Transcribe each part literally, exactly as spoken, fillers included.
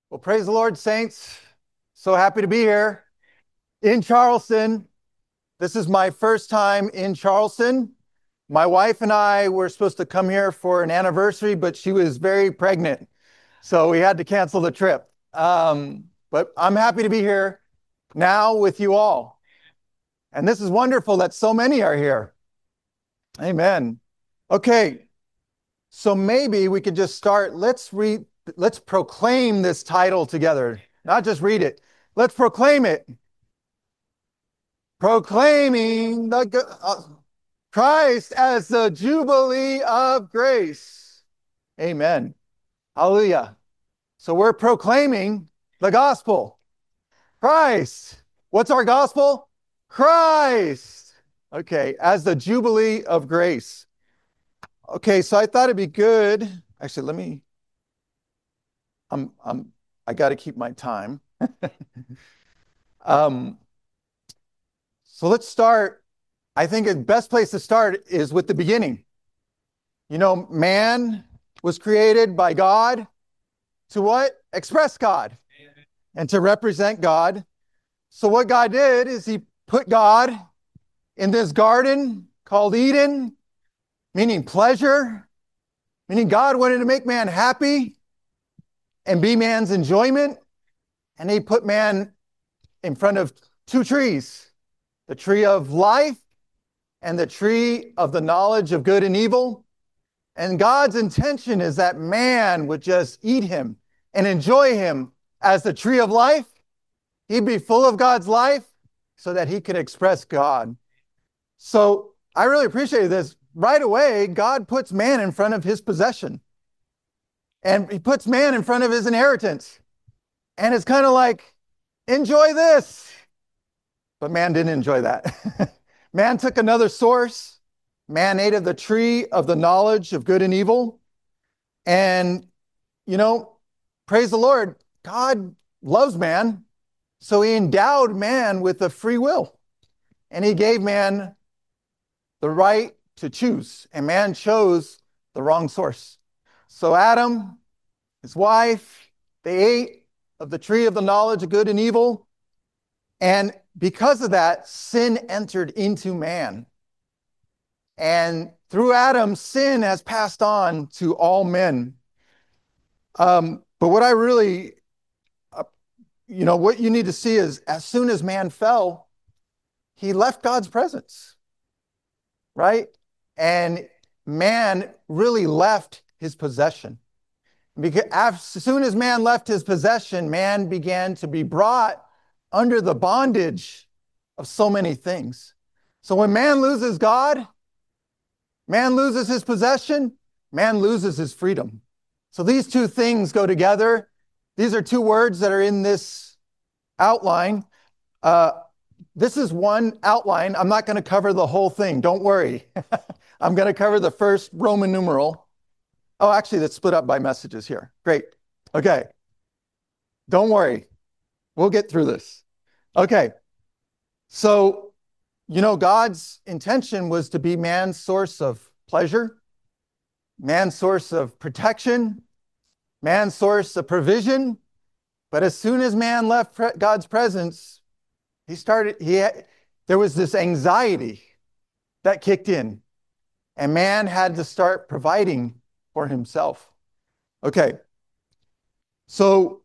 Well, praise the Lord, saints. So happy to be here in Charleston. This is my first time in Charleston. My wife and I were supposed to come here for an anniversary, but she was very pregnant. So we had to cancel the trip. Um, but I'm happy to be here now with you all. And this is wonderful that so many are here. Amen. Okay, so maybe we could just start. Let's read, let's proclaim this title together, not just read it. Let's proclaim it. Proclaiming the uh, Christ as the Jubilee of grace. Amen. Hallelujah. So we're proclaiming the gospel. Christ. What's our gospel? Christ. Okay, as the Jubilee of grace. Okay, so I thought it'd be good. Actually, let me. I'm. I'm. I got to keep my time. um. So let's start. I think the best place to start is with the beginning. You know, man was created by God to what? Express God and to represent God. So what God did is he put God in this garden called Eden, meaning pleasure, meaning God wanted to make man happy and be man's enjoyment. And he put man in front of two trees, the tree of life and the tree of the knowledge of good and evil. And God's intention is that man would just eat him and enjoy him as the tree of life. He'd be full of God's life so that he could express God. So I really appreciate this. Right away, God puts man in front of his possession. And he puts man in front of his inheritance. And it's kind of like, enjoy this. But man didn't enjoy that. Man took another source. Man ate of the tree of the knowledge of good and evil. And, you know, praise the Lord, God loves man. So he endowed man with a free will. And he gave man the right to choose. And man chose the wrong source. So Adam, his wife, they ate of the tree of the knowledge of good and evil. And because of that, sin entered into man. And through Adam, sin has passed on to all men. Um, but what I really, uh, you know, what you need to see is as soon as man fell, he left God's presence, right? And man really left his possession. Because as soon as man left his possession, man began to be brought under the bondage of so many things. So when man loses God, man loses his possession, man loses his freedom. So these two things go together. These are two words that are in this outline. Uh, this is one outline. I'm not going to cover the whole thing. Don't worry. I'm going to cover the first Roman numeral. Oh, actually, that's split up by messages here. Great. Okay. Don't worry. We'll get through this. Okay. So, you know, God's intention was to be man's source of pleasure, man's source of protection, man's source of provision. But as soon as man left God's presence, he started, he had, there was this anxiety that kicked in, and man had to start providing for himself. Okay. So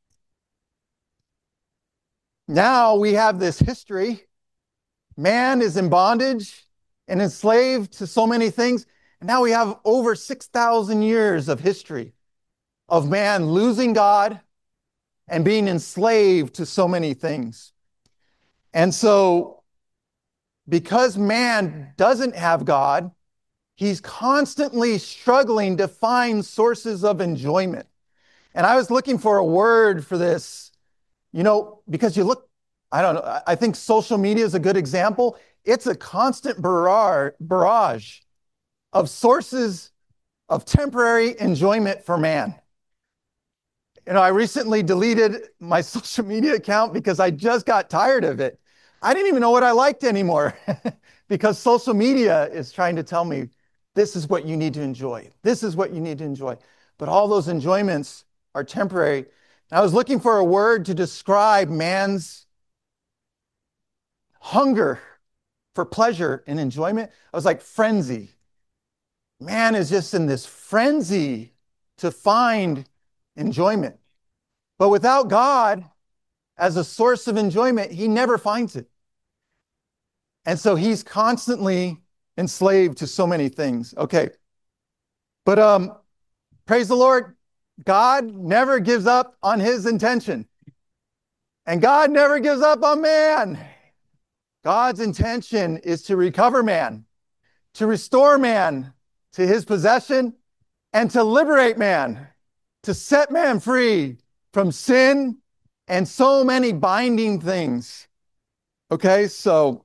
now we have this history. Man is in bondage and enslaved to so many things. And now we have over six thousand years of history of man losing God and being enslaved to so many things. And so, because man doesn't have God, he's constantly struggling to find sources of enjoyment. And I was looking for a word for this, you know, because you look, I don't know, I think social media is a good example. It's a constant barrage of sources of temporary enjoyment for man. You know, I recently deleted my social media account because I just got tired of it. I didn't even know what I liked anymore because social media is trying to tell me this is what you need to enjoy. This is what you need to enjoy. But all those enjoyments are temporary. I was looking for a word to describe man's hunger for pleasure and enjoyment. I was like, frenzy. Man is just in this frenzy to find enjoyment. But without God as a source of enjoyment, he never finds it. And so he's constantly enslaved to so many things. Okay. But um, praise the Lord, God never gives up on his intention. And God never gives up on man. God's intention is to recover man, to restore man to his possession, and to liberate man, to set man free from sin and so many binding things. Okay, so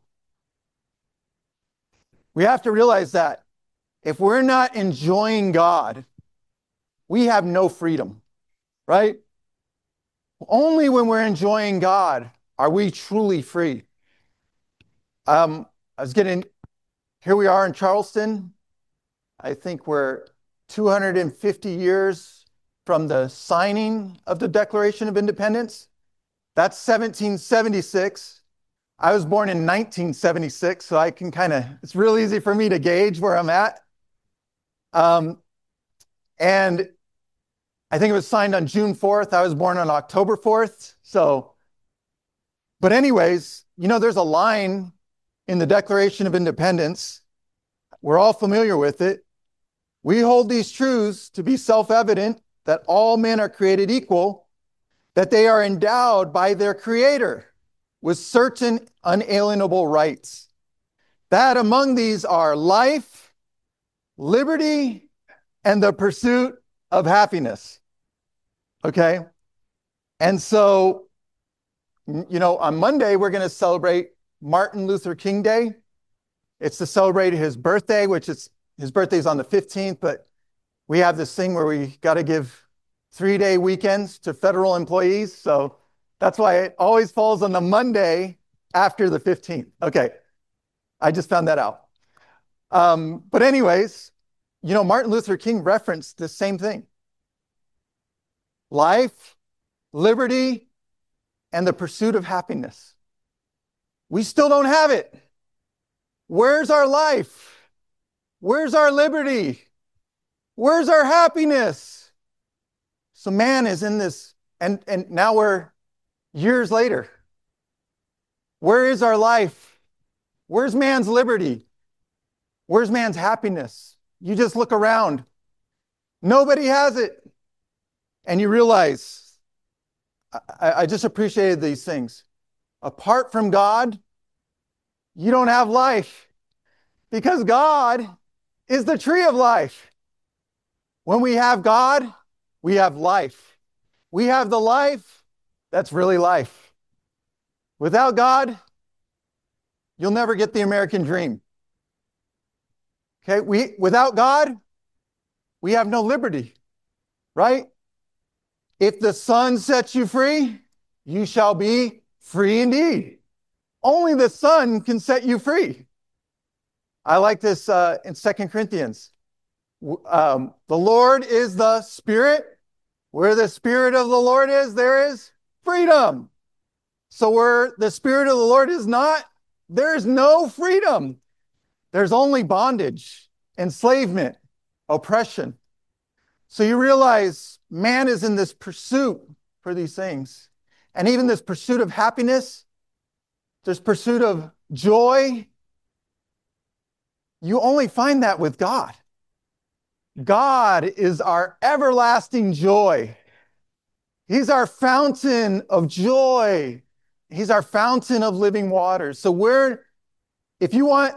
we have to realize that if we're not enjoying God, we have no freedom, right? Only when we're enjoying God are we truly free. Um, I was getting, here we are in Charleston. I think we're two hundred fifty years from the signing of the Declaration of Independence. That's seventeen seventy-six. I was born in nineteen seventy-six, so I can kind of, it's real easy for me to gauge where I'm at. Um, and I think it was signed on June fourth. I was born on October fourth. So, but anyways, you know, there's a line in the Declaration of Independence. We're all familiar with it. We hold these truths to be self-evident that all men are created equal, that they are endowed by their Creator with certain unalienable rights. That among these are life, liberty, and the pursuit of happiness. Okay? And so, you know, on Monday, we're going to celebrate Martin Luther King Day. It's to celebrate his birthday, which is, his birthday is on the fifteenth, but we have this thing where we got to give three-day weekends to federal employees. So that's why it always falls on the Monday after the fifteenth. Okay, I just found that out. Um, but anyways, you know, Martin Luther King referenced the same thing. Life, liberty, and the pursuit of happiness. We still don't have it. Where's our life? Where's our liberty? Where's our happiness? So man is in this, and, and now we're years later. Where is our life? Where's man's liberty? Where's man's happiness? You just look around. Nobody has it. And you realize, I, I just appreciated these things. Apart from God, you don't have life, because God is the tree of life. When we have God, we have life. We have the life that's really life. Without God, you'll never get the American dream. Okay, we, without God, we have no liberty, right? If the Son sets you free, you shall be free indeed. Only the Son can set you free. I like this uh, in Second Corinthians. Um, the Lord is the Spirit. Where the Spirit of the Lord is, there is freedom. So where the Spirit of the Lord is not, there is no freedom. There's only bondage, enslavement, oppression. So you realize man is in this pursuit for these things. And even this pursuit of happiness, this pursuit of joy, you only find that with God. God is our everlasting joy. He's our fountain of joy. He's our fountain of living waters. So we're, if you want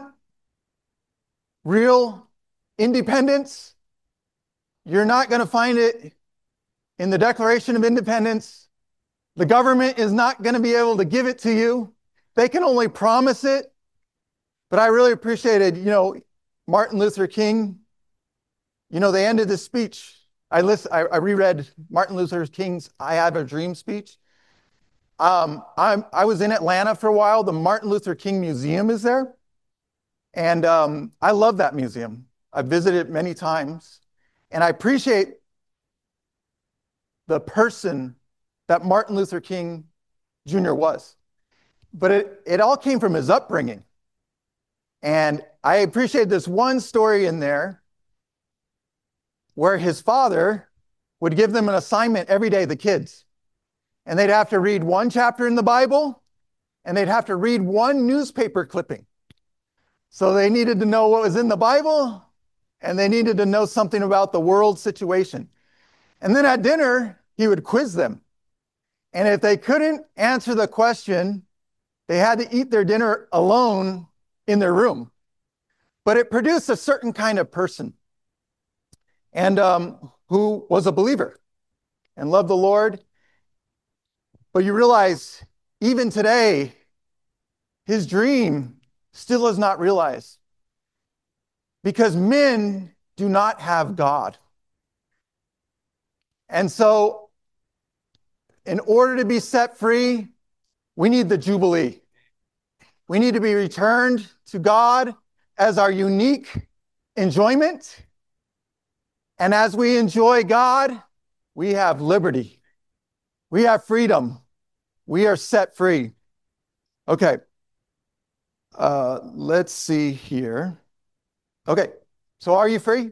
real independence, you're not going to find it in the Declaration of Independence. The government is not going to be able to give it to you. They can only promise it. But I really appreciated, you know, Martin Luther King. You know, they ended this speech. I list, I, I reread Martin Luther King's I Have a Dream speech. Um, I'm, I was in Atlanta for a while. The Martin Luther King Museum is there. And um, I love that museum. I've visited it many times. And I appreciate the person that Martin Luther King Junior was. But it, it all came from his upbringing. And I appreciate this one story in there where his father would give them an assignment every day, the kids. And they'd have to read one chapter in the Bible, and they'd have to read one newspaper clipping. So they needed to know what was in the Bible, and they needed to know something about the world situation. And then at dinner, he would quiz them. And if they couldn't answer the question, they had to eat their dinner alone in their room. But it produced a certain kind of person, and um, who was a believer and loved the Lord. But you realize, even today, his dream still is not realized because men do not have God. And so, in order to be set free, we need the Jubilee. We need to be returned to God as our unique enjoyment. And as we enjoy God, we have liberty. We have freedom. We are set free. Okay. Uh, let's see here. Okay. So are you free?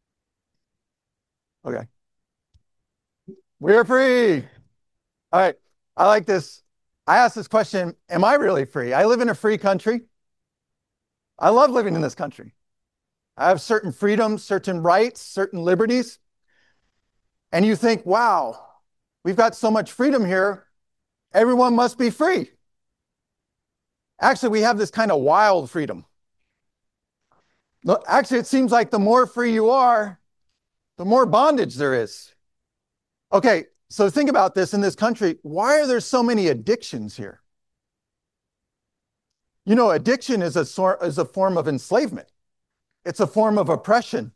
Okay. We're free. All right. I like this. I asked this question, am I really free? I live in a free country. I love living in this country. I have certain freedoms, certain rights, certain liberties. And you think, wow, we've got so much freedom here. Everyone must be free. Actually, we have this kind of wild freedom. Actually, it seems like the more free you are, the more bondage there is. Okay, so think about this in this country. Why are there so many addictions here? You know, addiction is a, sort, is a form of enslavement. It's a form of oppression.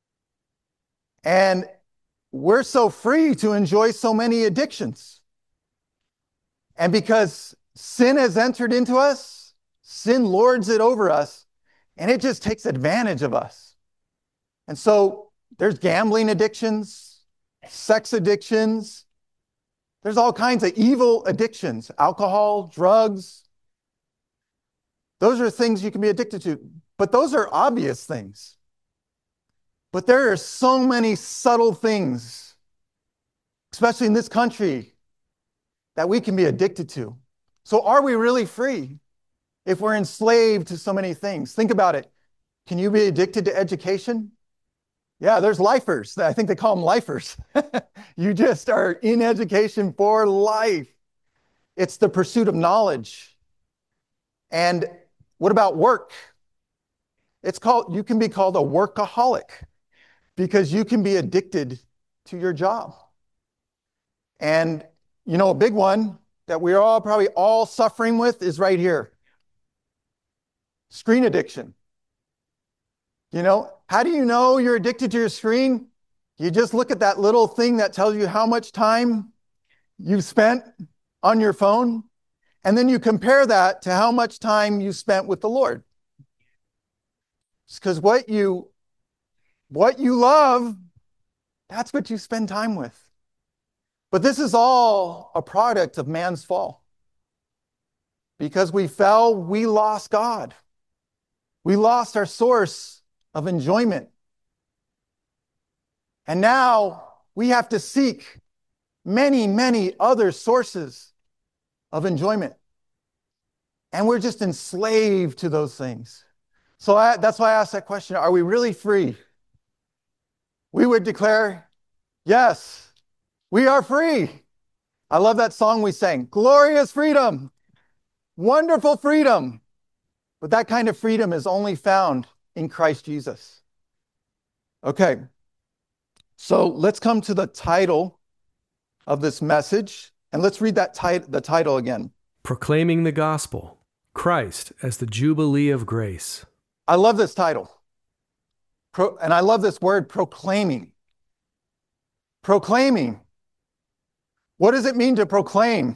And we're so free to enjoy so many addictions. And because sin has entered into us, sin lords it over us, and it just takes advantage of us. And so there's gambling addictions, sex addictions. There's all kinds of evil addictions, alcohol, drugs. Those are things you can be addicted to. But those are obvious things. But there are so many subtle things, especially in this country, that we can be addicted to. So are we really free if we're enslaved to so many things? Think about it. Can you be addicted to education? Yeah, there's lifers. I think they call them lifers. You just are in education for life. It's the pursuit of knowledge. And what about work? It's called, you can be called a workaholic because you can be addicted to your job. And, you know, a big one that we're all probably all suffering with is right here. Screen addiction. You know, how do you know you're addicted to your screen? You just look at that little thing that tells you how much time you've spent on your phone, and then you compare that to how much time you spent with the Lord. Because what you, what you love, that's what you spend time with. But this is all a product of man's fall. Because we fell, we lost God. We lost our source of enjoyment. And now we have to seek many, many other sources of enjoyment. And we're just enslaved to those things. So I, that's why I asked that question, are we really free? We would declare, yes, we are free. I love that song we sang, glorious freedom, wonderful freedom. But that kind of freedom is only found in Christ Jesus. Okay, so let's come to the title of this message, and let's read that tit- the title again. Proclaiming the Gospel, Christ as the Jubilee of Grace. I love this title. Pro- and I love this word, proclaiming. Proclaiming. What does it mean to proclaim?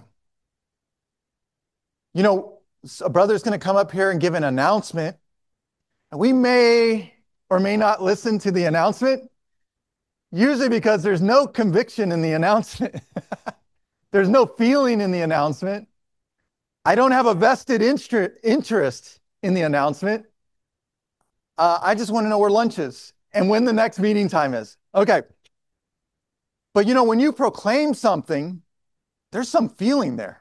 You know, a brother's going to come up here and give an announcement, and we may or may not listen to the announcement, usually because there's no conviction in the announcement. There's no feeling in the announcement. I don't have a vested interest in the announcement. Uh, I just want to know where lunch is and when the next meeting time is. Okay. But you know, when you proclaim something, there's some feeling there.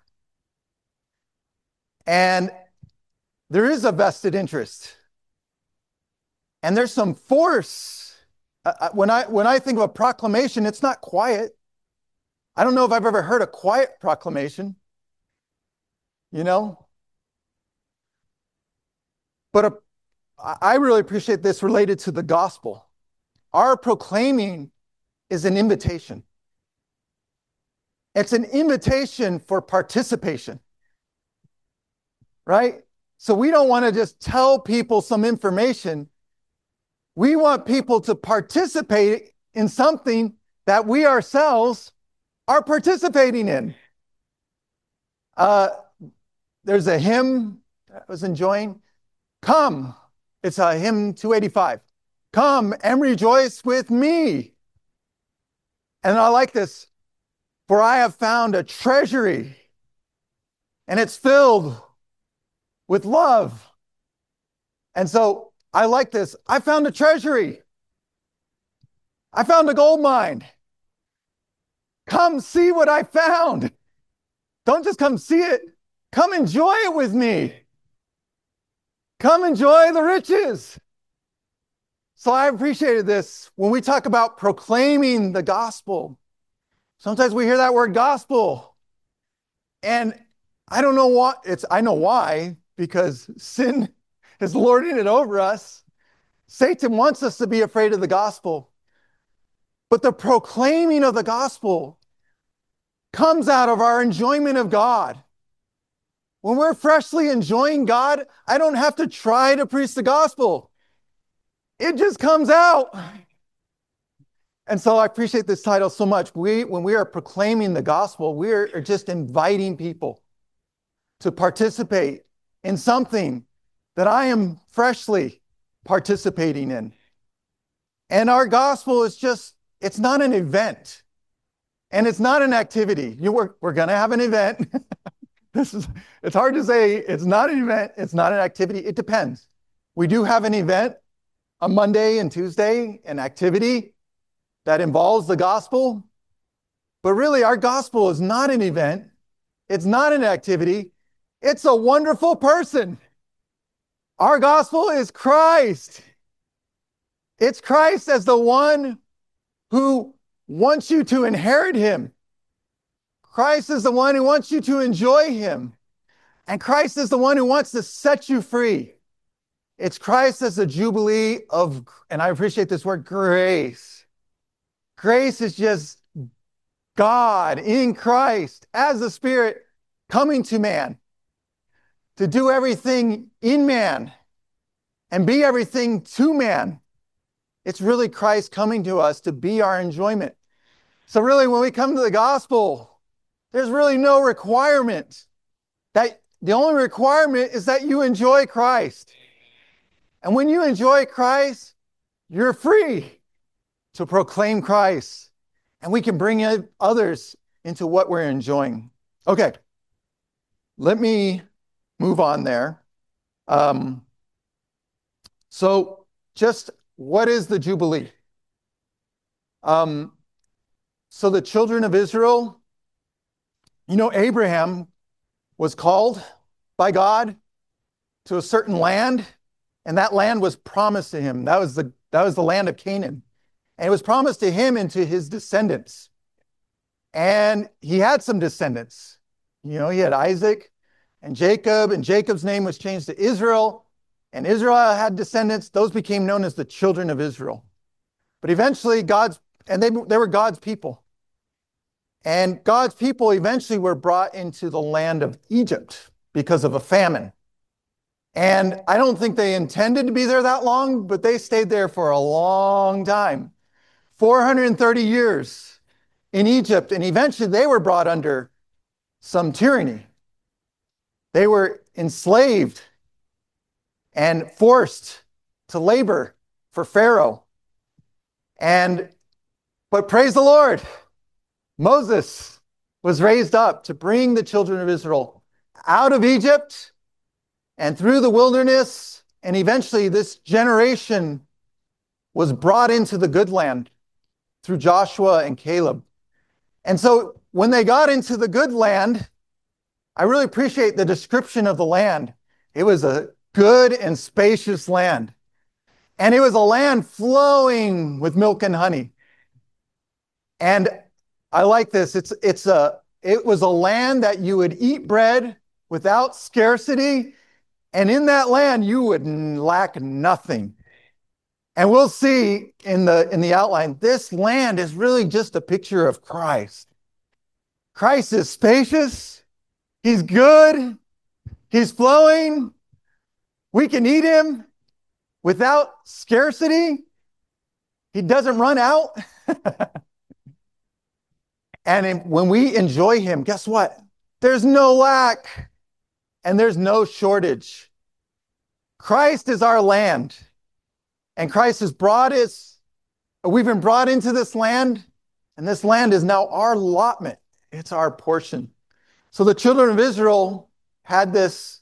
And there is a vested interest. And there's some force. Uh, when I when I think of a proclamation, it's not quiet. I don't know if I've ever heard a quiet proclamation, you know? But a, I really appreciate this related to the gospel. Our proclaiming is an invitation. It's an invitation for participation, right? So we don't want to just tell people some information. We want people to participate in something that we ourselves are participating in. Uh, there's a hymn I was enjoying. Come, it's a hymn two eighty-five. Come and rejoice with me. And I like this. For I have found a treasury, and it's filled with love. And so I like this. I found a treasury. I found a gold mine. Come see what I found. Don't just come see it. Come enjoy it with me. Come enjoy the riches. So I appreciated this. When we talk about proclaiming the gospel, sometimes we hear that word gospel. And I don't know what it's, I know why, because sin is lording it over us. Satan wants us to be afraid of the gospel. But the proclaiming of the gospel comes out of our enjoyment of God. When we're freshly enjoying God, I don't have to try to preach the gospel. It just comes out. And so I appreciate this title so much. We, when we are proclaiming the gospel, we are just inviting people to participate in something that I am freshly participating in. And our gospel is just, it's not an event. And it's not an activity. You, we're we're going to have an event. This is, it's hard to say it's not an event. It's not an activity. It depends. We do have an event on Monday and Tuesday, an activity that involves the gospel. But really, our gospel is not an event. It's not an activity. It's a wonderful person. Our gospel is Christ. It's Christ as the one who wants you to inherit him. Christ is the one who wants you to enjoy him. And Christ is the one who wants to set you free. It's Christ as the jubilee of, and I appreciate this word, grace. Grace is just God in Christ as the Spirit coming to man to do everything in man and be everything to man. It's really Christ coming to us to be our enjoyment. So really, when we come to the gospel, there's really no requirement. That the only requirement is that you enjoy Christ. And when you enjoy Christ, you're free to proclaim Christ. And we can bring others into what we're enjoying. Okay, let me move on there. Um, so just what is the Jubilee? Um, so the children of Israel, you know, Abraham was called by God to a certain land, and that land was promised to him. That was the, that was the land of Canaan. And it was promised to him and to his descendants. And he had some descendants. You know, he had Isaac and Jacob, and Jacob's name was changed to Israel. And Israel had descendants. Those became known as the children of Israel. But eventually God's, and they, they were God's people. And God's people eventually were brought into the land of Egypt because of a famine. And I don't think they intended to be there that long, but they stayed there for a long time. four hundred thirty years in Egypt. And eventually they were brought under some tyranny. They were enslaved and forced to labor for Pharaoh. And, but praise the Lord, Moses was raised up to bring the children of Israel out of Egypt and through the wilderness. And eventually this generation was brought into the good land through Joshua and Caleb. And so when they got into the good land, I really appreciate the description of the land. It was a good and spacious land. And it was a land flowing with milk and honey. And I like this. It's, it's a, it was a land that you would eat bread without scarcity. And in that land, you would lack nothing. And we'll see in the, in the outline, this land is really just a picture of Christ. Christ is spacious. He's good. He's flowing. We can eat him without scarcity. He doesn't run out. And in, when we enjoy him, guess what? There's no lack and there's no shortage. Christ is our land. And Christ has brought us, we've been brought into this land, and this land is now our allotment. It's our portion. So the children of Israel had this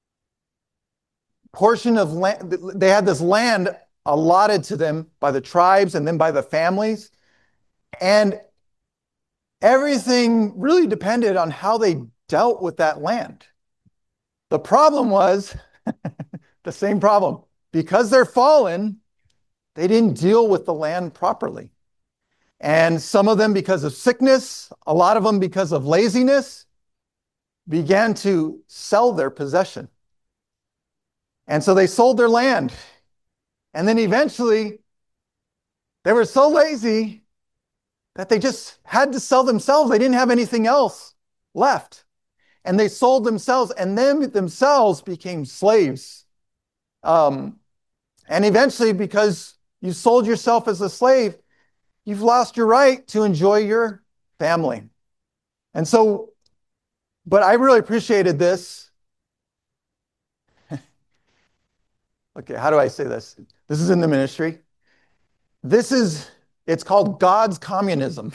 portion of land, they had this land allotted to them by the tribes and then by the families. And everything really depended on how they dealt with that land. The problem was the same problem. Because they're fallen, they didn't deal with the land properly. And some of them because of sickness, a lot of them because of laziness, began to sell their possession. And so they sold their land. And then eventually, they were so lazy that they just had to sell themselves. They didn't have anything else left. And they sold themselves, and then themselves became slaves. Um, and eventually, because you sold yourself as a slave, you've lost your right to enjoy your family. And so, but I really appreciated this. Okay, how do I say this? This is in the ministry. This is, it's called God's communism.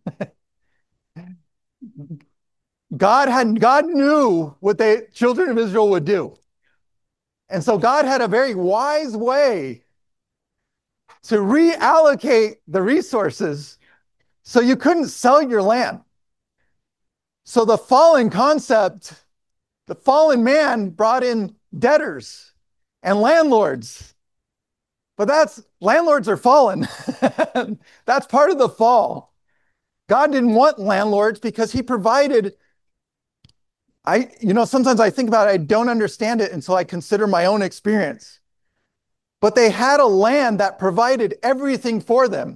God had, God knew what the children of Israel would do. And so God had a very wise way to reallocate the resources so you couldn't sell your land. So the fallen concept, the fallen man brought in debtors and landlords. But that's, landlords are fallen. That's part of the fall. God didn't want landlords because he provided. I, you know, sometimes I think about it, I don't understand it until I consider my own experience. But they had a land that provided everything for them.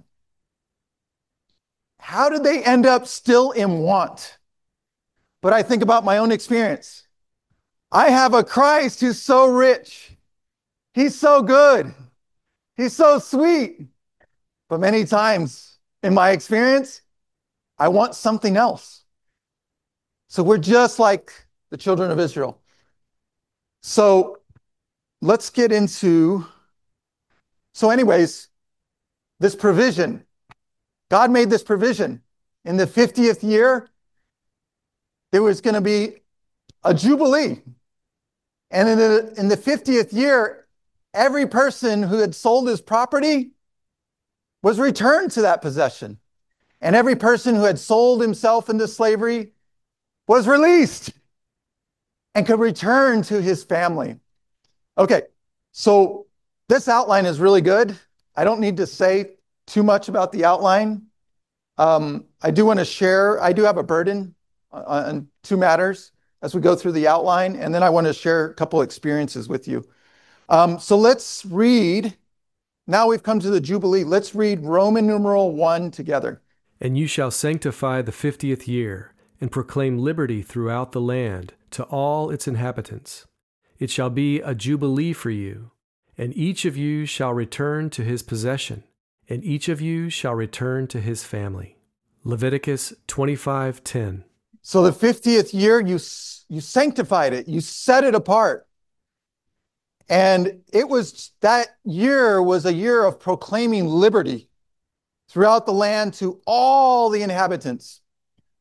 How did they end up still in want? But I think about my own experience. I have a Christ who's so rich. He's so good. He's so sweet. But many times in my experience, I want something else. So we're just like the children of Israel. So let's get into, so anyways, this provision. God made this provision. In the fiftieth year, there was going to be a jubilee. And in the, in the fiftieth year, every person who had sold his property was returned to that possession. And every person who had sold himself into slavery was released and could return to his family. Okay, so this outline is really good. I don't need to say too much about the outline. Um, I do want to share, I do have a burden on, on two matters as we go through the outline, and then I want to share a couple experiences with you. Um, so let's read, now we've come to the Jubilee, let's read Roman numeral one together. And you shall sanctify the fiftieth year, and proclaim liberty throughout the land to all its inhabitants. It shall be a jubilee for you, and each of you shall return to his possession, and each of you shall return to his family. Leviticus twenty-five ten. So the fiftieth year, you, you sanctified it, you set it apart. And it was, that year was a year of proclaiming liberty throughout the land to all the inhabitants.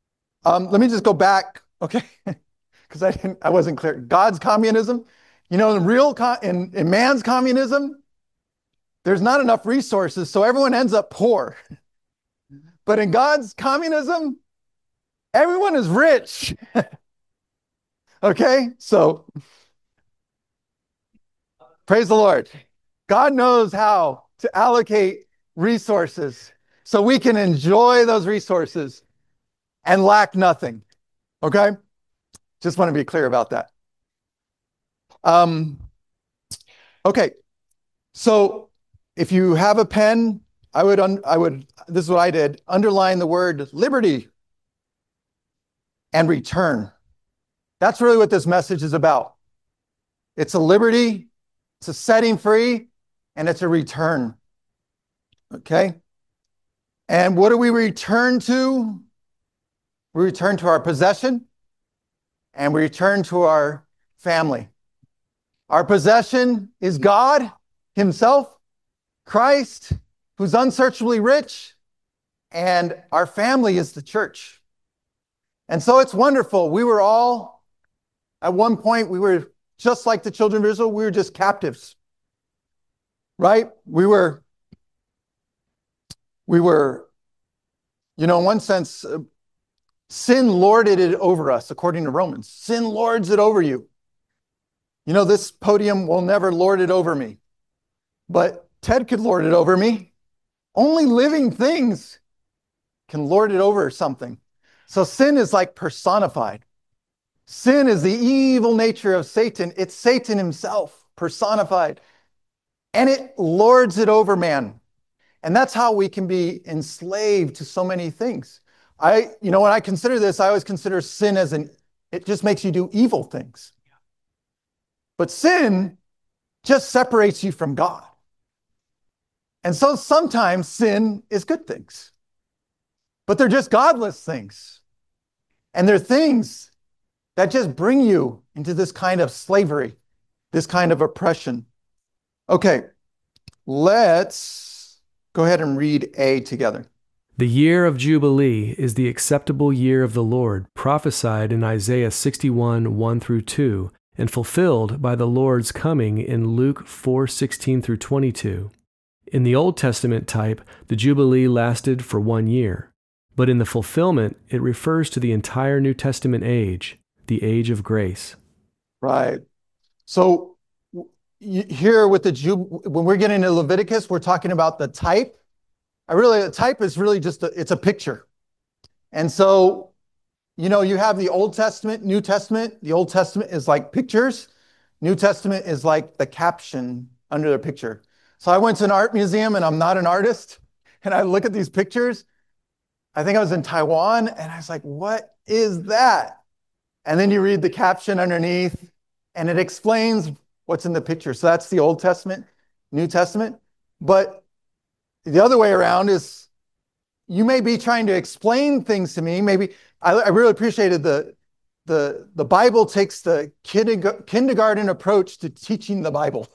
Um, let me just go back, okay? Because I didn't, I wasn't clear. God's communism, you know, in real co- in, in man's communism, there's not enough resources, so everyone ends up poor. But in God's communism, everyone is rich. Okay, so praise the Lord. God knows how to allocate resources so we can enjoy those resources and lack nothing. Okay, just want to be clear about that. Um, okay, so if you have a pen, I would, un- I would, this is what I did, underline the word liberty and return. That's really what this message is about. It's a liberty, it's a setting free, and it's a return. Okay? And what do we return to? We return to our possession and we return to our family. Our possession is God Himself, Christ, who's unsearchably rich, and our family is the church. And so it's wonderful. We were all, at one point, we were just like the children of Israel, we were just captives, right? We were, we were, you know, in one sense, uh, sin lorded it over us, according to Romans. Sin lords it over you. You know, this podium will never lord it over me, but Ted could lord it over me. Only living things can lord it over something. So sin is like personified. Sin is the evil nature of Satan. It's Satan himself personified. And it lords it over man. And that's how we can be enslaved to so many things. I, you know, when I consider this, I always consider sin as an, it just makes you do evil things. But sin just separates you from God. And so sometimes sin is good things, but they're just godless things. And they're things that just bring you into this kind of slavery, this kind of oppression. Okay, let's go ahead and read A together. The year of Jubilee is the acceptable year of the Lord, prophesied in Isaiah sixty-one, one through two, and fulfilled by the Lord's coming in Luke four, sixteen through twenty-two. In the Old Testament type, the Jubilee lasted for one year, but in the fulfillment, it refers to the entire New Testament age, the age of grace. Right. So here with the Jub, when we're getting into Leviticus, we're talking about the type. I really, the type is really just, a, it's a picture. And so, you know, you have the Old Testament, New Testament. The Old Testament is like pictures. New Testament is like the caption under the picture. So I went to an art museum and I'm not an artist. And I look at these pictures. I think I was in Taiwan and I was like, what is that? And then you read the caption underneath and it explains what's in the picture. So that's the Old Testament, New Testament. But the other way around is you may be trying to explain things to me. Maybe I, I really appreciated the, the, the Bible takes the kindergarten approach to teaching the Bible.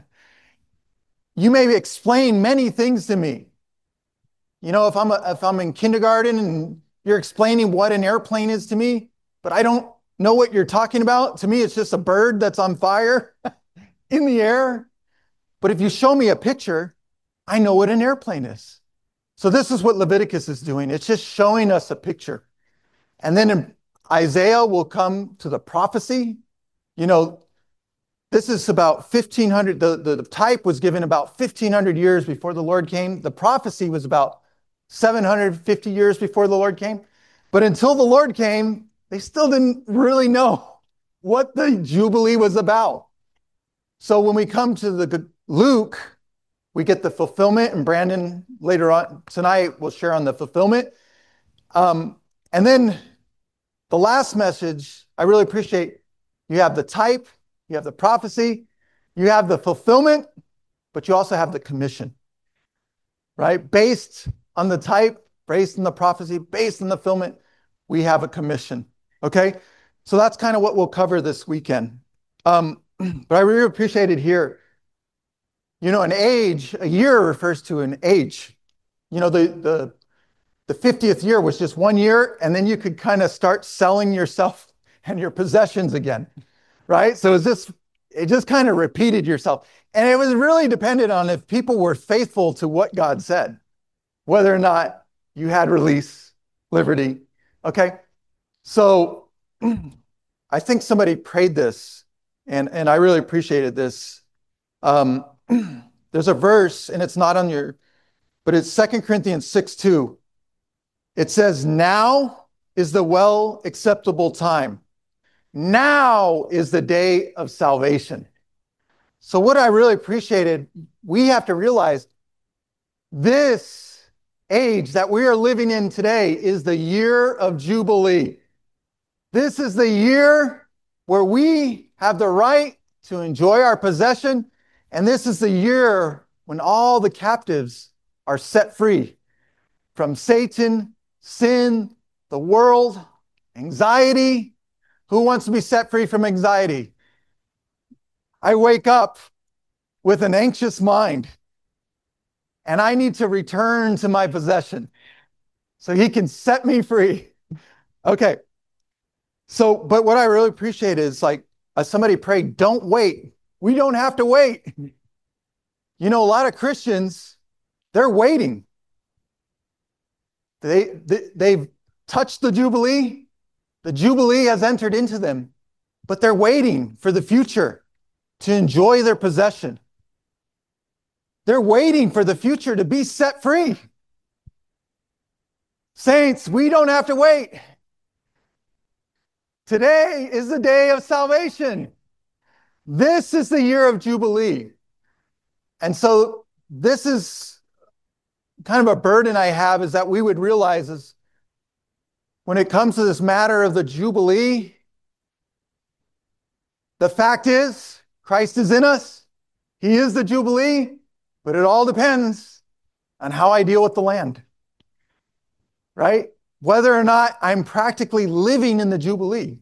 You may explain many things to me. You know, if I'm, a, if I'm in kindergarten and you're explaining what an airplane is to me, but I don't know what you're talking about. To me, it's just a bird that's on fire in the air. But if you show me a picture, I know what an airplane is. So this is what Leviticus is doing. It's just showing us a picture. And then in Isaiah will come to the prophecy. You know, this is about fifteen hundred, the, the, the type was given about fifteen hundred years before the Lord came. The prophecy was about seven hundred fifty years before the Lord came. But until the Lord came, they still didn't really know what the Jubilee was about. So when we come to the Luke, we get the fulfillment, and Brandon later on tonight will share on the fulfillment. Um, and then the last message, I really appreciate, you have the type, you have the prophecy, you have the fulfillment, but you also have the commission, right? Based on the type, based on the prophecy, based on the fulfillment, we have a commission, okay? So that's kind of what we'll cover this weekend. Um, but I really appreciate it here. You know, an age, a year refers to an age. You know, the, the, the fiftieth year was just one year, and then you could kind of start selling yourself and your possessions again, right? So it's just, it just kind of repeated yourself. And it was really dependent on if people were faithful to what God said, whether or not you had release, liberty, okay? So I think somebody prayed this, and, and I really appreciated this. Um, there's a verse, and it's not on your, but it's Second Corinthians six two. It says, now is the well acceptable time. Now is the day of salvation. So what I really appreciated, we have to realize this age that we are living in today is the year of Jubilee. This is the year where we have the right to enjoy our possession. And this is the year when all the captives are set free from Satan, sin, the world, anxiety. Who wants to be set free from anxiety? I wake up with an anxious mind, and I need to return to my possession so he can set me free. Okay. So, but what I really appreciate is, like, as somebody prayed, don't wait. We don't have to wait. You know, a lot of Christians, they're waiting. They, they, they've touched the Jubilee. The Jubilee has entered into them, but they're waiting for the future to enjoy their possession. They're waiting for the future to be set free. Saints, we don't have to wait. Today is the day of salvation. This is the year of Jubilee. And so this is kind of a burden I have, is that we would realize is when it comes to this matter of the Jubilee, the fact is Christ is in us. He is the Jubilee, but it all depends on how I deal with the land, right? Whether or not I'm practically living in the Jubilee.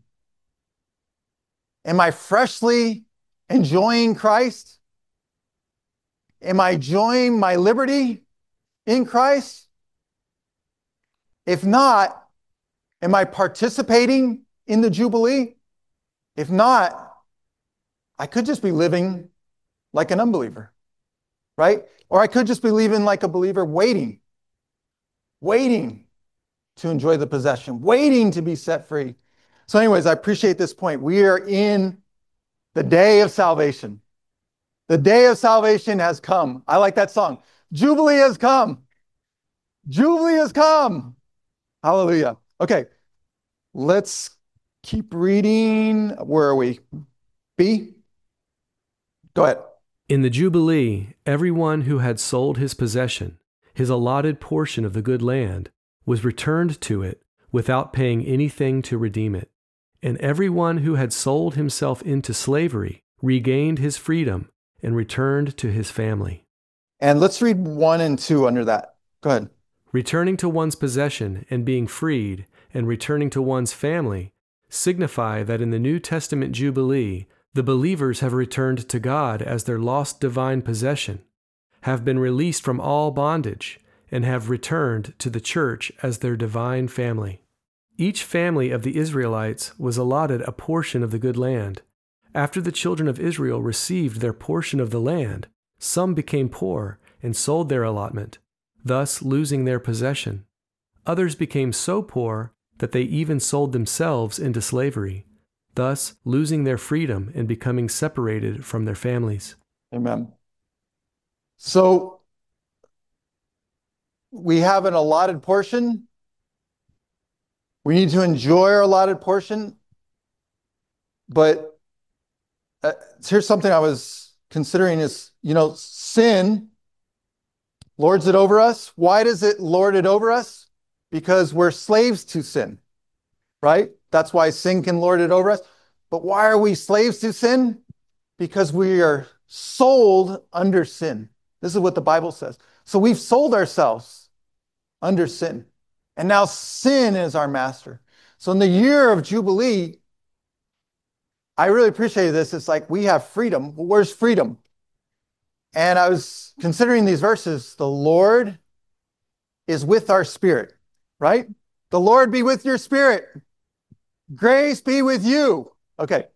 Am I freshly enjoying Christ? Am I enjoying my liberty in Christ? If not, am I participating in the Jubilee? If not, I could just be living like an unbeliever, right? Or I could just be living like a believer, waiting, waiting to enjoy the possession, waiting to be set free. So anyways, I appreciate this point. We are in the day of salvation. The day of salvation has come. I like that song. Jubilee has come. Jubilee has come. Hallelujah. Okay, let's keep reading. Where are we? B? Go ahead. In the Jubilee, everyone who had sold his possession, his allotted portion of the good land, was returned to it without paying anything to redeem it. And everyone who had sold himself into slavery regained his freedom and returned to his family. And let's read one and two under that. Go ahead. Returning to one's possession and being freed and returning to one's family signify that in the New Testament Jubilee, the believers have returned to God as their lost divine possession, have been released from all bondage, and have returned to the church as their divine family. Each family of the Israelites was allotted a portion of the good land. After the children of Israel received their portion of the land, some became poor and sold their allotment, thus losing their possession. Others became so poor that they even sold themselves into slavery, thus losing their freedom and becoming separated from their families. Amen. So we have an allotted portion. We need to enjoy our allotted portion. But uh, here's something I was considering is, you know, sin lords it over us. Why does it lord it over us? Because we're slaves to sin, right? That's why sin can lord it over us. But why are we slaves to sin? Because we are sold under sin. This is what the Bible says. So we've sold ourselves under sin. And now sin is our master. So in the year of Jubilee, I really appreciate this. It's like we have freedom. Well, where's freedom? And I was considering these verses. The Lord is with our spirit. right? The Lord be with your spirit. Grace be with you. Okay.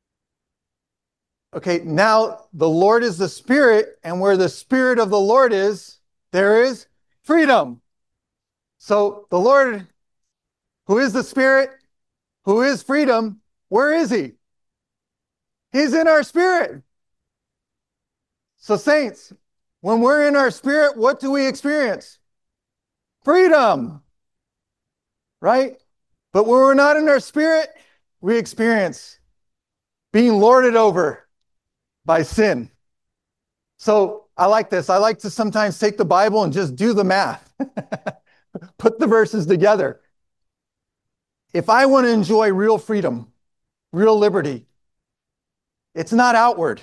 Okay, now the Lord is the Spirit, and where the Spirit of the Lord is, there is freedom. So the Lord, who is the Spirit, who is freedom, where is he? He's in our spirit. So saints, when we're in our spirit, what do we experience? Freedom, right? But when we're not in our spirit, we experience being lorded over by sin. So I like this. I like to sometimes take the Bible and just do the math, put the verses together. If I want to enjoy real freedom, real liberty, it's not outward.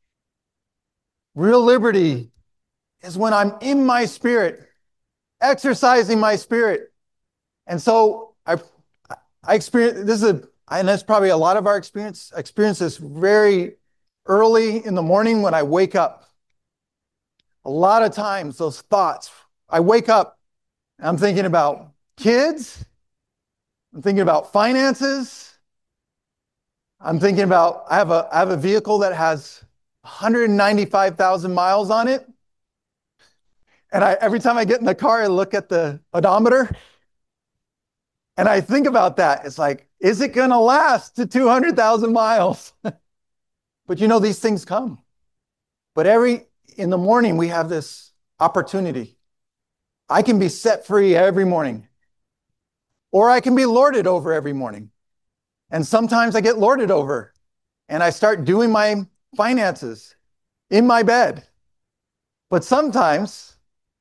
Real liberty is when I'm in my spirit, exercising my spirit. And so I, I experience, this is a, and that's probably a lot of our experience, experience this very early in the morning when I wake up. A lot of times those thoughts, I wake up, I'm thinking about kids, I'm thinking about finances, I'm thinking about, I have a, I have a vehicle that has one hundred ninety-five thousand miles on it. And I, every time I get in the car, I look at the odometer and I think about that. It's like, is it going to last to two hundred thousand miles? But you know, these things come. But every, in the morning, we have this opportunity. I can be set free every morning, or I can be lorded over every morning. And sometimes I get lorded over and I start doing my finances in my bed. But sometimes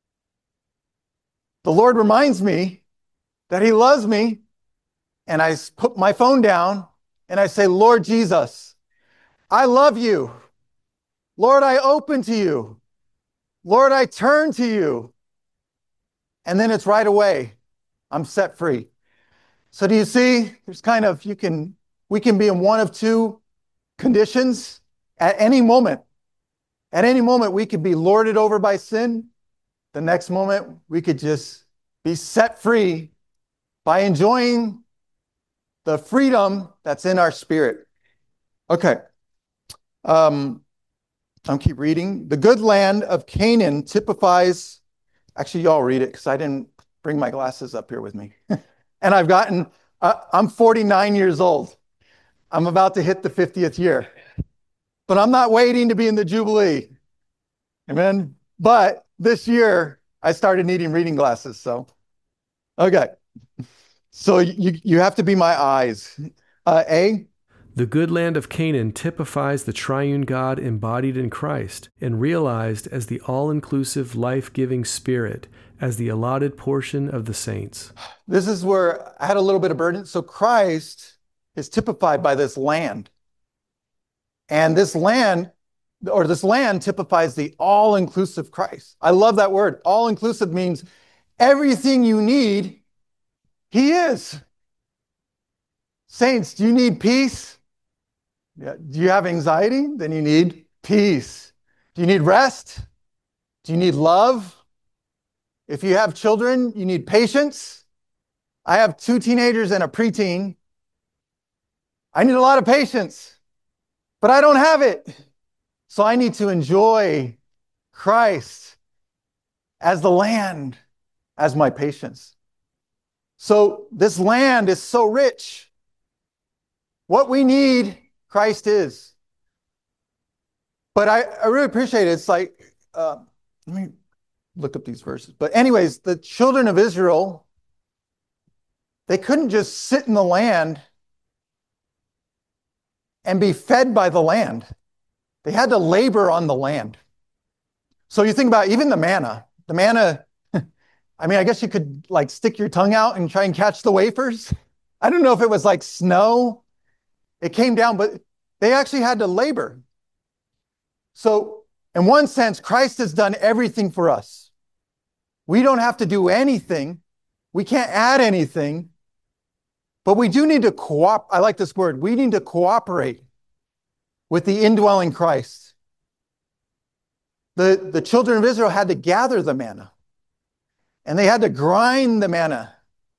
the Lord reminds me that he loves me, and I put my phone down and I say, Lord Jesus, I love you. Lord, I open to you. Lord, I turn to you. And then it's right away, I'm set free. So do you see, there's kind of, you can, we can be in one of two conditions at any moment. At any moment, we could be lorded over by sin. The next moment, we could just be set free by enjoying the freedom that's in our spirit. Okay. Um, I'll keep reading. The good land of Canaan typifies, actually, y'all read it because I didn't bring my glasses up here with me. And I've gotten, uh, I'm forty-nine years old. I'm about to hit the fiftieth year. But I'm not waiting to be in the Jubilee. Amen. But this year, I started needing reading glasses. So, okay. So you, you have to be my eyes. Uh, A? The good land of Canaan typifies the triune God embodied in Christ and realized as the all-inclusive, life-giving Spirit as the allotted portion of the saints. This is where I had a little bit of burden. So Christ is typified by this land. And this land, or this land typifies the all-inclusive Christ. I love that word. All-inclusive means everything you need, he is. Saints, do you need peace? Yeah. Do you have anxiety? Then you need peace. Do you need rest? Do you need love? If you have children, you need patience. I have two teenagers and a preteen. I need a lot of patience, but I don't have it. So I need to enjoy Christ as the land, as my patience. So this land is so rich. What we need, Christ is. But I, I really appreciate it. It's like, uh, let me look up these verses. But anyways, the children of Israel, they couldn't just sit in the land and be fed by the land. They had to labor on the land. So you think about even the manna. The manna, I mean, I guess you could like stick your tongue out and try and catch the wafers. I don't know if it was like snow. It came down, but they actually had to labor. So in one sense, Christ has done everything for us. We don't have to do anything. We can't add anything. But we do need to cooperate. I like this word. We need to cooperate with the indwelling Christ. The, the children of Israel had to gather the manna. And they had to grind the manna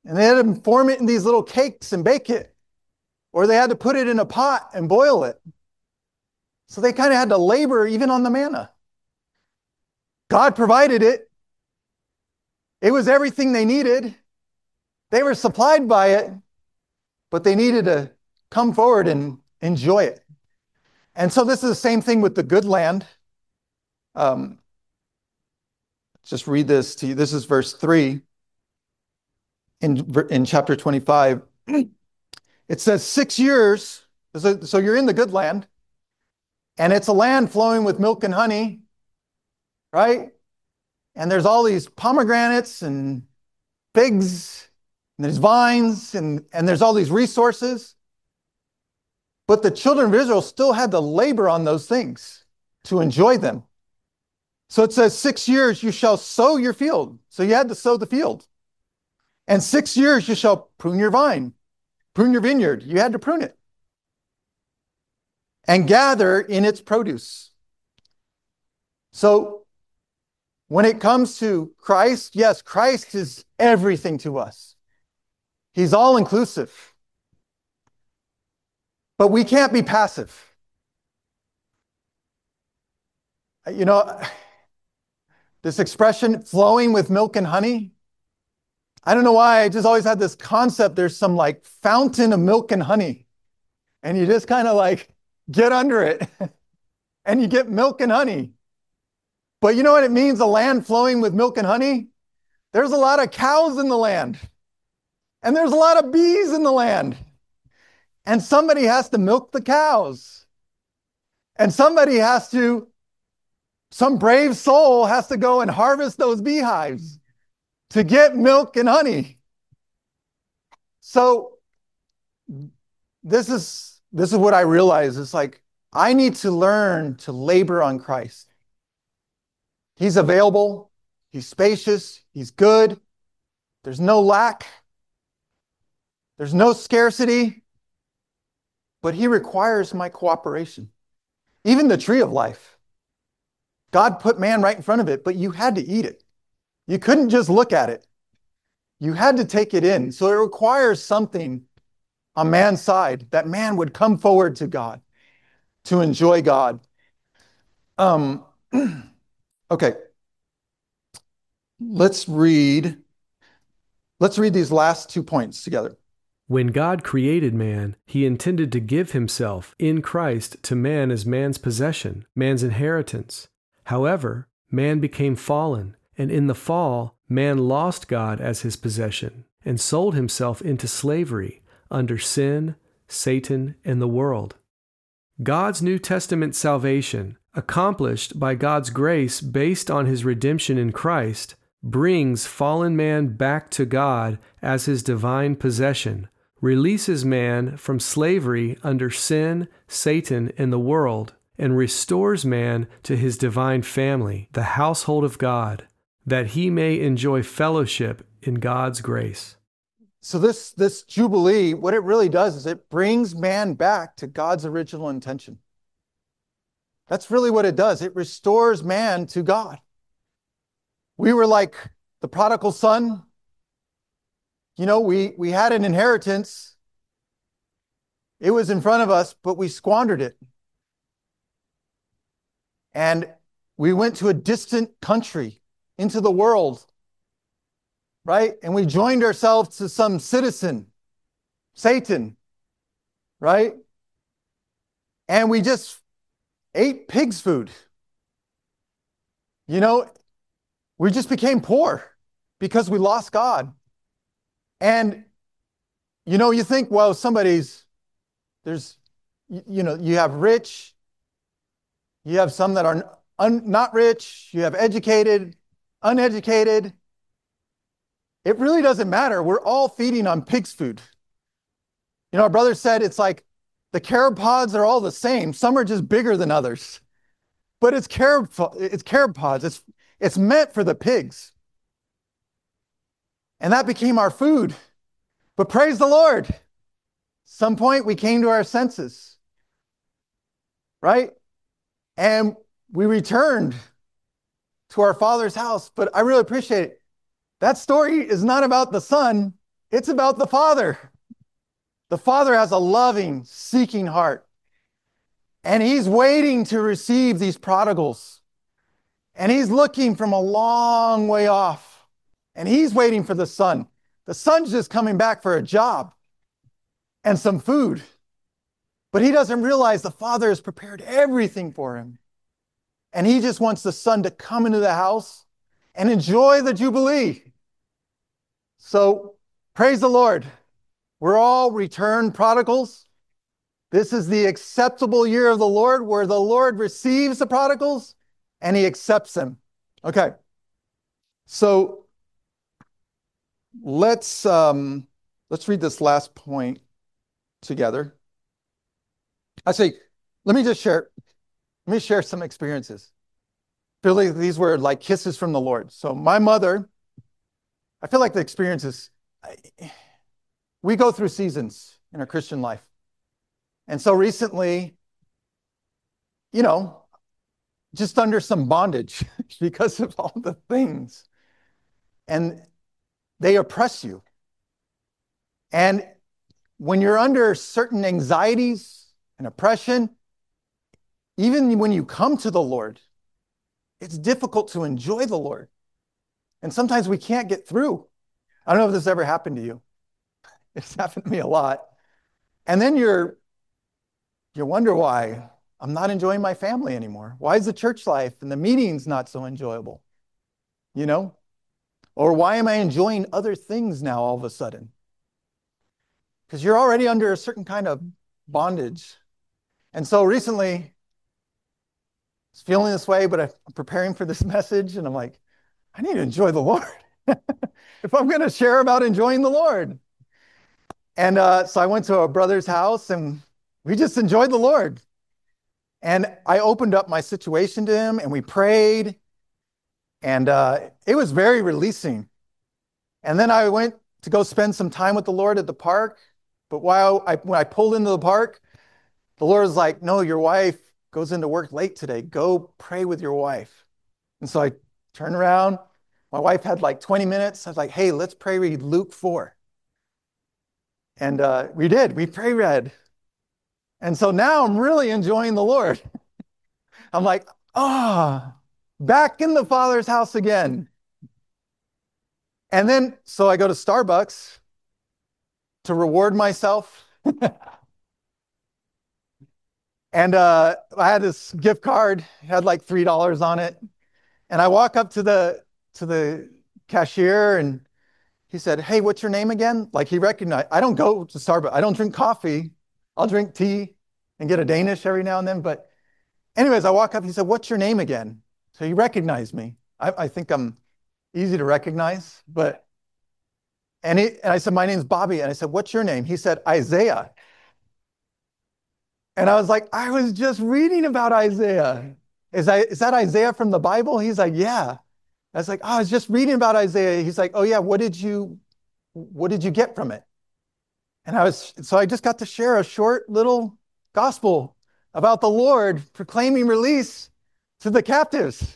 And they had to form it in these little cakes and bake it. Or they had to put it in a pot and boil it. So they kind of had to labor even on the manna. God provided it. It was everything they needed. They were supplied by it, but they needed to come forward and enjoy it. And so this is the same thing with the good land. Um, just read this to you. This is verse three in, in chapter twenty-five. It says six years. So, so you're in the good land, and it's a land flowing with milk and honey, right? And there's all these pomegranates and figs, and there's vines, and, and there's all these resources. But the children of Israel still had to labor on those things to enjoy them. So it says, six years you shall sow your field. So you had to sow the field. And six years you shall prune your vine, prune your vineyard. You had to prune it. And gather in its produce. So when it comes to Christ, yes, Christ is everything to us. He's all inclusive. But we can't be passive. You know, this expression, flowing with milk and honey, I don't know why, I just always had this concept, there's some like fountain of milk and honey. And you just kind of like get under it and you get milk and honey. But you know what it means, a land flowing with milk and honey? There's a lot of cows in the land. And there's a lot of bees in the land. And somebody has to milk the cows. And somebody has to, some brave soul has to go and harvest those beehives to get milk and honey. So this is, this is what I realize. It's like, I need to learn to labor on Christ. He's available. He's spacious. He's good. There's no lack. There's no scarcity. But he requires my cooperation. Even the tree of life. God put man right in front of it, but you had to eat it. You couldn't just look at it. You had to take it in. So it requires something on man's side, that man would come forward to God, to enjoy God. Um, okay. Let's read, let's read these last two points together. When God created man, he intended to give himself in Christ to man as man's possession, man's inheritance. However, man became fallen, and in the fall, man lost God as his possession and sold himself into slavery under sin, Satan, and the world. God's New Testament salvation, accomplished by God's grace based on his redemption in Christ, brings fallen man back to God as his divine possession, releases man from slavery under sin, Satan, and the world, and restores man to his divine family, the household of God, that he may enjoy fellowship in God's grace. So this, this Jubilee, what it really does is it brings man back to God's original intention. That's really what it does. It restores man to God. We were like the prodigal son. You know, we, we had an inheritance. It was in front of us, but we squandered it. And we went to a distant country, into the world, right? And we joined ourselves to some citizen, Satan, right? And we just ate pig's food. You know, we just became poor because we lost God. And, you know, you think, well, somebody's, there's, you, you know, you have rich, you have some that are un, not rich, you have educated, uneducated. It really doesn't matter. We're all feeding on pig's food. You know, our brother said it's like the carob pods are all the same. Some are just bigger than others. But it's carob, it's carob pods. It's, it's meant for the pigs. And that became our food. But praise the Lord. Some point we came to our senses. Right? And we returned to our Father's house. But I really appreciate it. That story is not about the son. It's about the Father. The Father has a loving, seeking heart. And he's waiting to receive these prodigals. And he's looking from a long way off. And he's waiting for the Son. The Son's just coming back for a job and some food. But he doesn't realize the Father has prepared everything for him. And he just wants the Son to come into the house and enjoy the Jubilee. So praise the Lord. We're all returned prodigals. This is the acceptable year of the Lord, where the Lord receives the prodigals and he accepts them. Okay. So let's um, let's read this last point together. Actually, let me just share, let me share some experiences. Really, these were like kisses from the Lord. So my mother, I feel like the experiences, we go through seasons in our Christian life. And so recently, you know, just under some bondage because of all the things. And they oppress you. And when you're under certain anxieties and oppression, even when you come to the Lord, it's difficult to enjoy the Lord. And sometimes we can't get through. I don't know if this ever happened to you. It's happened to me a lot. And then you're, you wonder why I'm not enjoying my family anymore. Why is the church life and the meetings not so enjoyable? You know? Or why am I enjoying other things now all of a sudden? Because you're already under a certain kind of bondage. And so recently, I was feeling this way, but I'm preparing for this message, and I'm like, I need to enjoy the Lord if I'm going to share about enjoying the Lord. And uh, so I went to a brother's house, and we just enjoyed the Lord. And I opened up my situation to him, and we prayed, and uh, it was very releasing. And then I went to go spend some time with the Lord at the park. But while I, when I pulled into the park, the Lord was like, no, your wife goes into work late today. Go pray with your wife. And so I turned around. My wife had like twenty minutes. I was like, hey, let's pray read Luke four. And uh, we did. We pray read. And so now I'm really enjoying the Lord. I'm like, ah, oh, back in the Father's house again. And then, so I go to Starbucks to reward myself. And uh, I had this gift card, it had like three dollars on it. And I walk up to the to the cashier, and he said, hey, what's your name again? Like, he recognized, I don't go to Starbucks. I don't drink coffee. I'll drink tea and get a Danish every now and then. But anyways, I walk up, he said, what's your name again? So he recognized me. I, I think I'm easy to recognize, but, and, he, and I said, my name's Bobby. And I said, what's your name? He said, Isaiah. And I was like, I was just reading about Isaiah. Is, I, is that Isaiah from the Bible? He's like, yeah. I was like, oh, I was just reading about Isaiah. He's like, oh yeah, what did you, what did you get from it? And I was, so I just got to share a short little gospel about the Lord proclaiming release to the captives.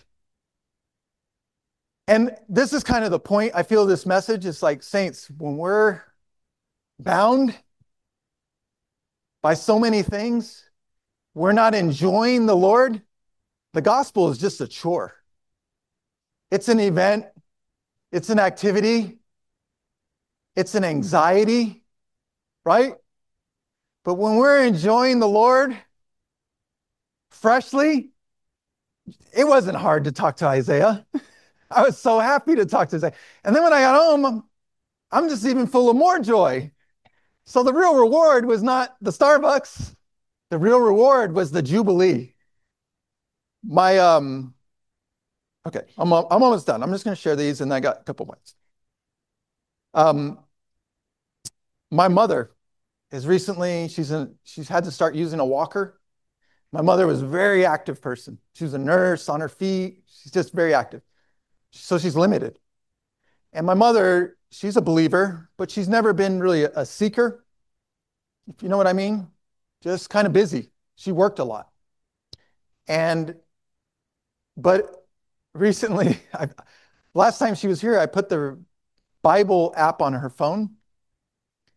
And this is kind of the point. I feel this message is like, saints, when we're bound by so many things, we're not enjoying the Lord. The gospel is just a chore. It's an event. It's an activity. It's an anxiety, right? But when we're enjoying the Lord freshly, it wasn't hard to talk to Isaiah. I was so happy to talk to Isaiah. And then when I got home, I'm, I'm just even full of more joy. So the real reward was not the Starbucks. The real reward was the Jubilee. My, um, okay, I'm, I'm almost done. I'm just going to share these, and I got a couple points. Um, my mother is recently, she's, in, she's had to start using a walker. My mother was a very active person. She was a nurse on her feet. She's just very active. So she's limited. And my mother, she's a believer, but she's never been really a seeker, if you know what I mean. Just kind of busy. She worked a lot. And, but recently, I, last time she was here, I put the Bible app on her phone.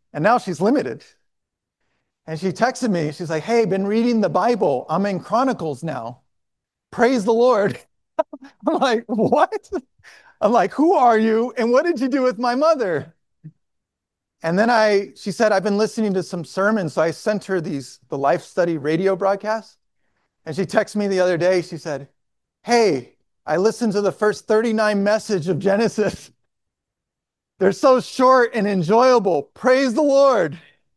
And now she's limited. And she texted me. She's like, hey, been reading the Bible. I'm in Chronicles now. Praise the Lord. I'm like, what? I'm like, who are you? And what did you do with my mother? And then I, she said, I've been listening to some sermons. So I sent her these, the Life Study radio broadcasts. And she texted me the other day. She said, hey, I listened to the first thirty-nine message of Genesis. They're so short and enjoyable. Praise the Lord.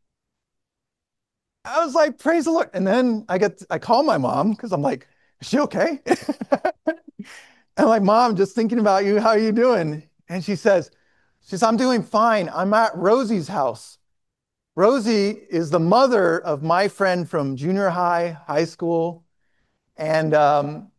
I was like, praise the Lord. And then I get, I call my mom because I'm like, is she okay? I'm like, Mom, just thinking about you. How are you doing? And she says, she says, I'm doing fine. I'm at Rosie's house. Rosie is the mother of my friend from junior high, high school. And um,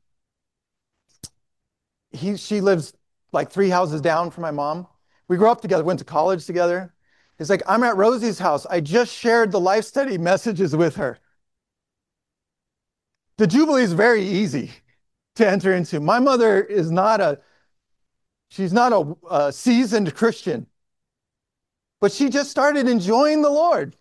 he, she lives like three houses down from my mom. We grew up together, went to college together. He's like, I'm at Rosie's house. I just shared the Life Study messages with her. The Jubilee is very easy to enter into. My mother is not a, she's not a, a seasoned Christian, but she just started enjoying the Lord.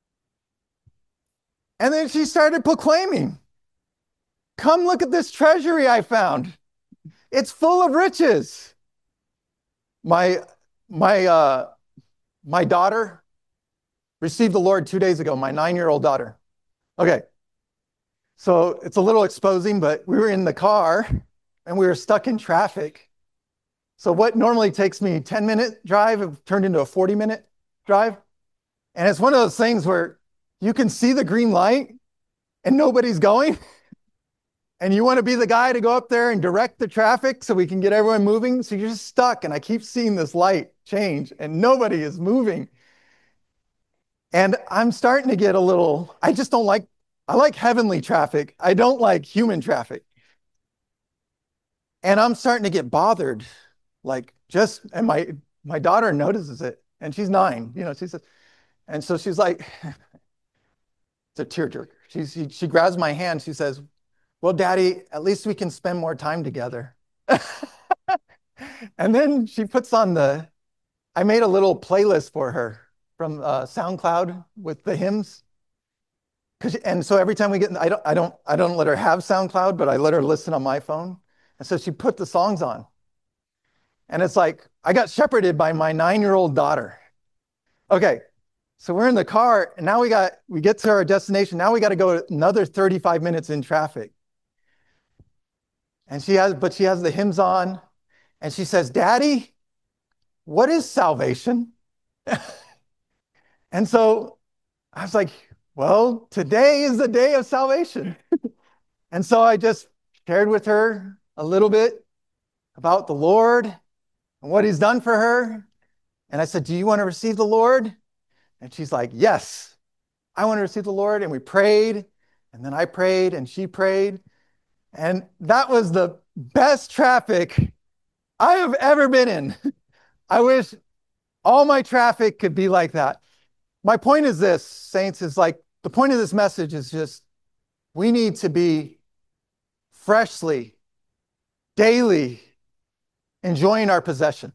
And then she started proclaiming, come look at this treasury I found. It's full of riches. My, my, uh, my daughter received the Lord two days ago, my nine-year-old daughter. Okay. So it's a little exposing, but we were in the car and we were stuck in traffic. So what normally takes me ten minute drive turned into a forty minute drive. And it's one of those things where you can see the green light and nobody's going. And you want to be the guy to go up there and direct the traffic so we can get everyone moving. So you're just stuck. And I keep seeing this light change and nobody is moving. And I'm starting to get a little, I just don't like, I like heavenly traffic. I don't like human traffic. And I'm starting to get bothered. Like just, and my, my daughter notices it and she's nine, you know, she says, and so she's like, it's a tearjerker. She, she, she grabs my hand. She says, well, Daddy, at least we can spend more time together. And then she puts on the, I made a little playlist for her from uh, SoundCloud with the hymns. Cause, and so every time we get, I don't, I don't, I don't let her have SoundCloud, but I let her listen on my phone. And so she put the songs on. And it's like, I got shepherded by my nine-year-old daughter. Okay, so we're in the car and now we got, we get to our destination. Now we got to go another thirty-five minutes in traffic. And she has, but she has the hymns on and she says, Daddy, what is salvation? And so I was like, well, today is the day of salvation. And so I just shared with her a little bit about the Lord and what he's done for her. And I said, do you want to receive the Lord? And she's like, yes, I want to receive the Lord. And we prayed. And then I prayed and she prayed. And that was the best traffic I have ever been in. I wish all my traffic could be like that. My point is this, saints, is like, the point of this message is just, we need to be freshly, daily enjoying our possession.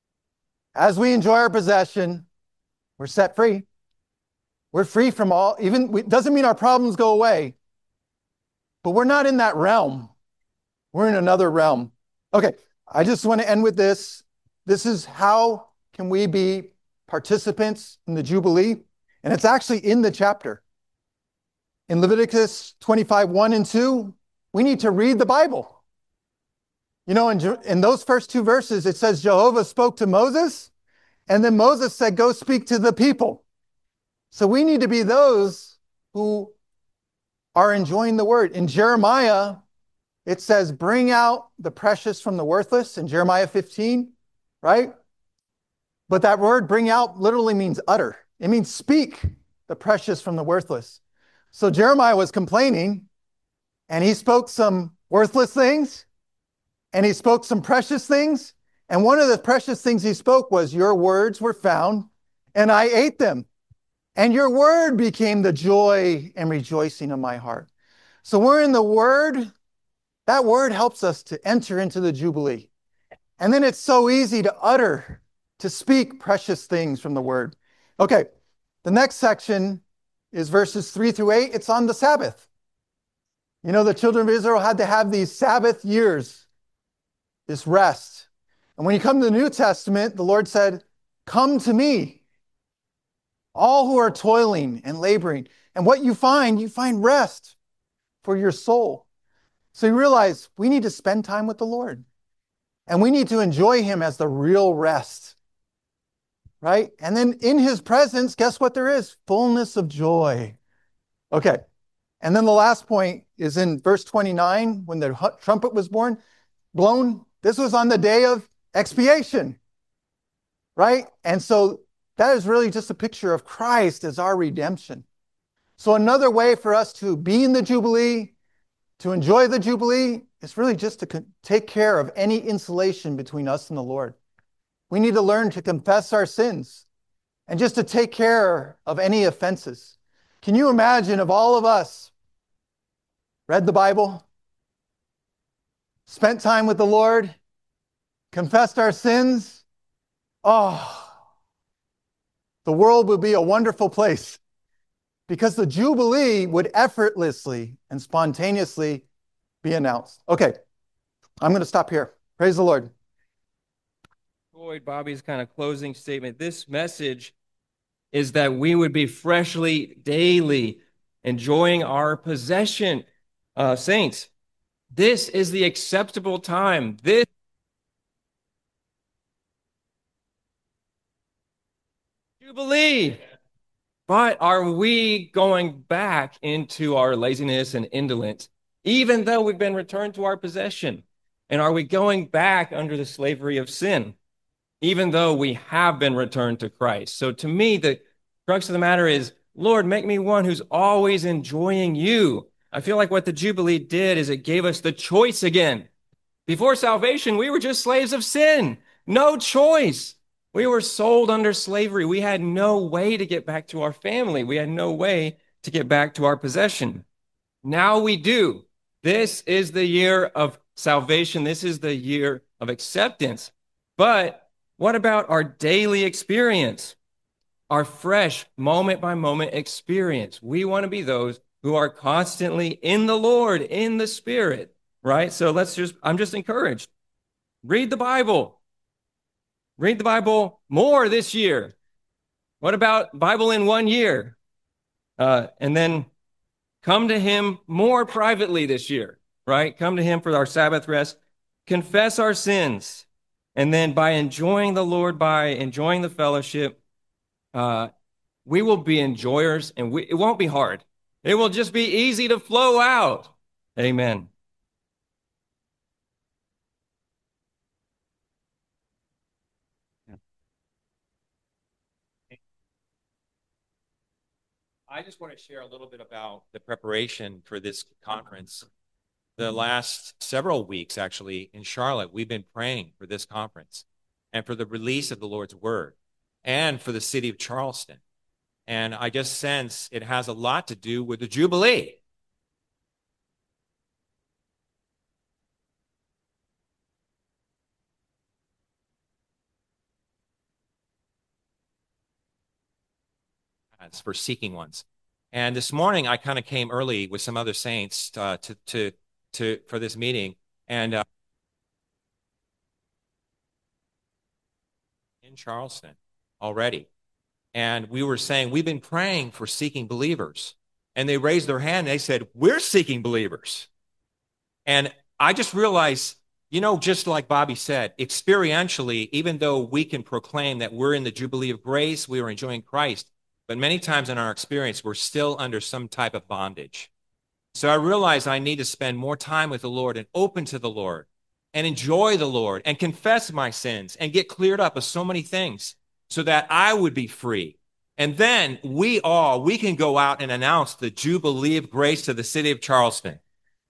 As we enjoy our possession, we're set free. We're free from all, even, it doesn't mean our problems go away, but we're not in that realm. We're in another realm. Okay, I just want to end with this. This is how can we be participants in the Jubilee? And it's actually in the chapter. In Leviticus twenty-five, one and two, we need to read the Bible. You know, in, in those first two verses, it says Jehovah spoke to Moses, and then Moses said, go speak to the people. So we need to be those who are enjoying the word. In Jeremiah, it says, bring out the precious from the worthless in Jeremiah fifteen, right? But that word bring out literally means utter. It means speak the precious from the worthless. So Jeremiah was complaining and he spoke some worthless things and he spoke some precious things. And one of the precious things he spoke was, your words were found and I ate them. And your word became the joy and rejoicing of my heart. So we're in the word. That word helps us to enter into the Jubilee. And then it's so easy to utter, to speak precious things from the word. Okay, The next section is verses three through eight. It's on the Sabbath. You know, the children of Israel had to have these Sabbath years, this rest. And when you come to the New Testament, the Lord said, "Come to me, all who are toiling and laboring." And what you find, you find rest for your soul. So you realize we need to spend time with the Lord. And we need to enjoy him as the real rest. Right? And then in his presence, guess what there is? Fullness of joy. Okay. And then the last point is in verse twenty-nine, when the trumpet was born, blown. This was on the day of expiation. Right? And so that is really just a picture of Christ as our redemption. So another way for us to be in the Jubilee, to enjoy the Jubilee, is really just to take care of any insulation between us and the Lord. We need to learn to confess our sins and just to take care of any offenses. Can you imagine if all of us read the Bible, spent time with the Lord, confessed our sins? Oh, the world would be a wonderful place because the Jubilee would effortlessly and spontaneously be announced. Okay, I'm going to stop here. Praise the Lord. Boyd, Bobby's kind of closing statement. This message is that we would be freshly, daily enjoying our possession. Uh, saints, this is the acceptable time. This Jubilee. But are we going back into our laziness and indolence, even though we've been returned to our possession? And are we going back under the slavery of sin, even though we have been returned to Christ? So to me, the crux of the matter is, Lord, make me one who's always enjoying you. I feel like what the Jubilee did is it gave us the choice again. Before salvation, we were just slaves of sin. No choice. We were sold under slavery. We had no way to get back to our family. We had no way to get back to our possession. Now we do. This is the year of salvation. This is the year of acceptance. But what about our daily experience? Our fresh moment by moment experience. We want to be those who are constantly in the Lord, in the Spirit, right? So let's just, I'm just encouraged. Read the Bible. Read the Bible more this year. What about Bible in one year? Uh, and then come to him more privately this year, right? Come to him for our Sabbath rest. Confess our sins. And then by enjoying the Lord, by enjoying the fellowship, uh, we will be enjoyers, and we, it won't be hard. It will just be easy to flow out. Amen. I just want to share a little bit about the preparation for this conference. The last several weeks, actually, in Charlotte, we've been praying for this conference and for the release of the Lord's word and for the city of Charleston. And I just sense it has a lot to do with the Jubilee. It's for seeking ones. And this morning, I kind of came early with some other saints uh, to to to for this meeting, and uh, in Charleston already. And we were saying, we've been praying for seeking believers. And they raised their hand and they said, we're seeking believers. And I just realized, you know, just like Bobby said, experientially, even though we can proclaim that we're in the Jubilee of grace, we are enjoying Christ, but many times in our experience, we're still under some type of bondage. So I realized I need to spend more time with the Lord and open to the Lord and enjoy the Lord and confess my sins and get cleared up of so many things so that I would be free. And then we all, we can go out and announce the Jubilee of grace to the city of Charleston.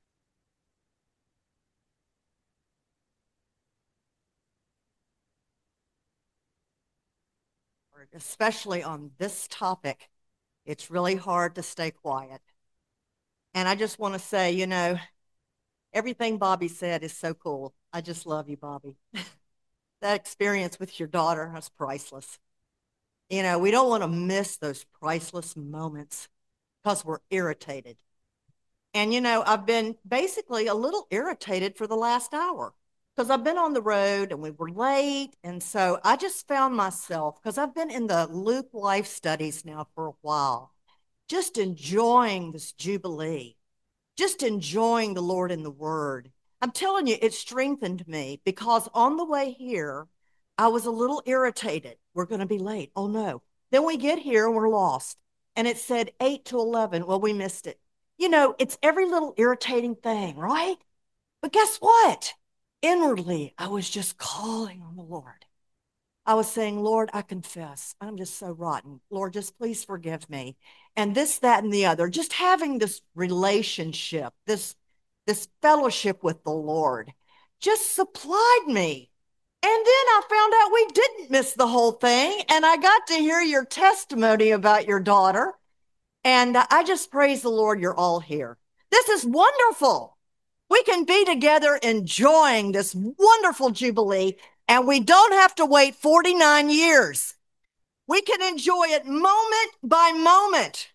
Especially on this topic, it's really hard to stay quiet. And I just want to say, you know, everything Bobby said is so cool. I just love you, Bobby. That experience with your daughter was priceless. You know, we don't want to miss those priceless moments because we're irritated. And, you know, I've been basically a little irritated for the last hour because I've been on the road and we were late. And so I just found myself, because I've been in the Luke Life Studies now for a while, just enjoying this Jubilee, just enjoying the Lord in the Word. I'm telling you, it strengthened me because on the way here, I was a little irritated. We're going to be late. Oh, no. Then we get here and we're lost. And it said eight to eleven. Well, we missed it. You know, it's every little irritating thing, right? But guess what? Inwardly, I was just calling on the Lord. I was saying, Lord, I confess, I'm just so rotten. Lord, just please forgive me. And this, that, and the other, just having this relationship, this, this fellowship with the Lord just supplied me. And then I found out we didn't miss the whole thing. And I got to hear your testimony about your daughter. And I just praise the Lord you're all here. This is wonderful. We can be together enjoying this wonderful Jubilee, and we don't have to wait forty-nine years. We can enjoy it moment by moment.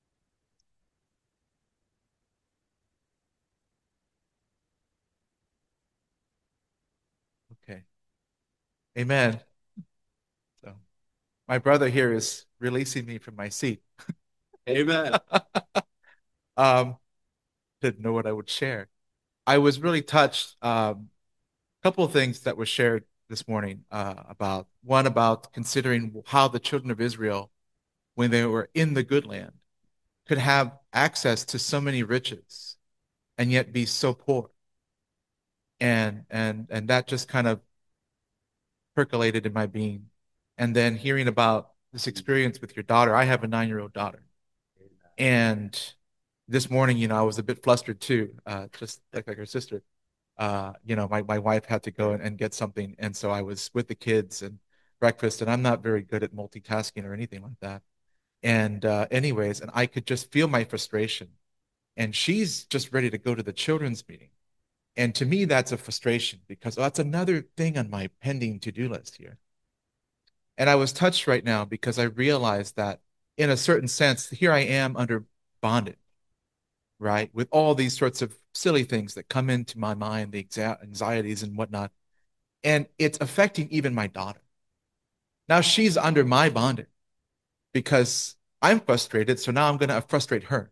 Okay. Amen. So my brother here is releasing me from my seat. Amen. um, didn't know what I would share. I was really touched. Um, a couple of things that were shared this morning uh, about one about considering how the children of Israel, when they were in the good land, could have access to so many riches and yet be so poor. And and and that just kind of percolated in my being. And then hearing about this experience with your daughter. I have a nine-year-old daughter. And this morning, you know, I was a bit flustered too, uh, just like, like her sister. Uh, you know, my, my wife had to go and, and get something. And so I was with the kids and breakfast, and I'm not very good at multitasking or anything like that. And uh, anyways, and I could just feel my frustration. And she's just ready to go to the children's meeting. And to me, that's a frustration because that's another thing on my pending to-do list here. And I was touched right now because I realized that in a certain sense, here I am under bondage, right? With all these sorts of silly things that come into my mind, the anxieties and whatnot. And it's affecting even my daughter. Now she's under my bondage because I'm frustrated. So now I'm going to frustrate her.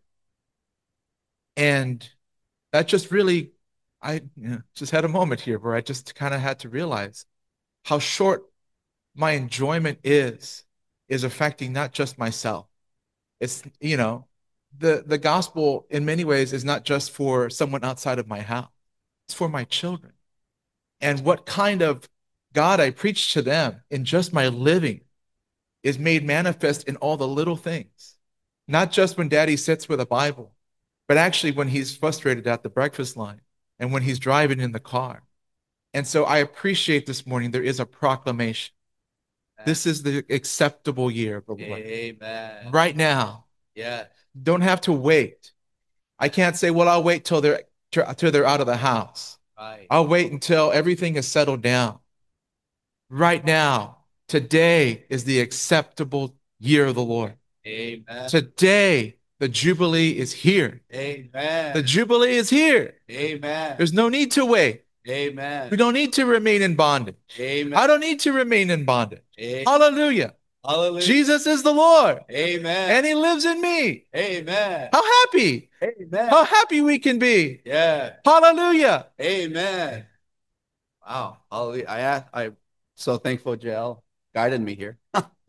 And that just really, I you know, just had a moment here where I just kind of had to realize how short my enjoyment is, is affecting not just myself. It's, you know, the, the gospel in many ways is not just for someone outside of my house. It's for my children. And what kind of God I preach to them in just my living is made manifest in all the little things. Not just when daddy sits with a Bible, but actually when he's frustrated at the breakfast line and when he's driving in the car. And so I appreciate this morning there is a proclamation. This is the acceptable year of the Lord. Amen. Right now. Yes. Don't have to wait. I can't say, well, I'll wait till they're till they're out of the house. Right. I'll wait until everything is settled down. Right now, today is the acceptable year of the Lord. Amen. Today, the Jubilee is here. Amen. The Jubilee is here. Amen. There's no need to wait. Amen. We don't need to remain in bondage. Amen. I don't need to remain in bondage. Amen. Hallelujah. Hallelujah. Jesus is the Lord. Amen. And he lives in me. Amen. How happy. Amen. How happy we can be. Yeah. Hallelujah. Amen. Wow. Hallelujah. I, I'm so thankful Jael guided me here.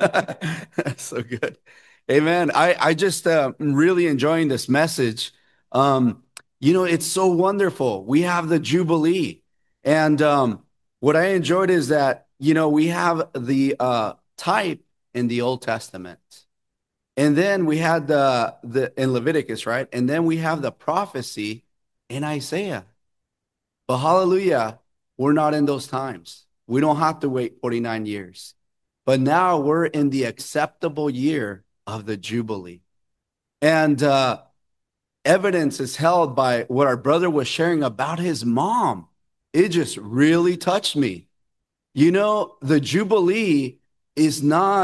So good. Amen. I, I just uh, really enjoying this message. Um, you know, it's so wonderful. We have the Jubilee. And um, what I enjoyed is that, you know, we have the uh, type in the Old Testament. And then we had the, the in Leviticus, right? And then we have the prophecy in Isaiah. But hallelujah, we're not in those times. We don't have to wait forty-nine years. But now we're in the acceptable year of the Jubilee. And uh, evidence is held by what our brother was sharing about his mom. It just really touched me. You know, the Jubilee is not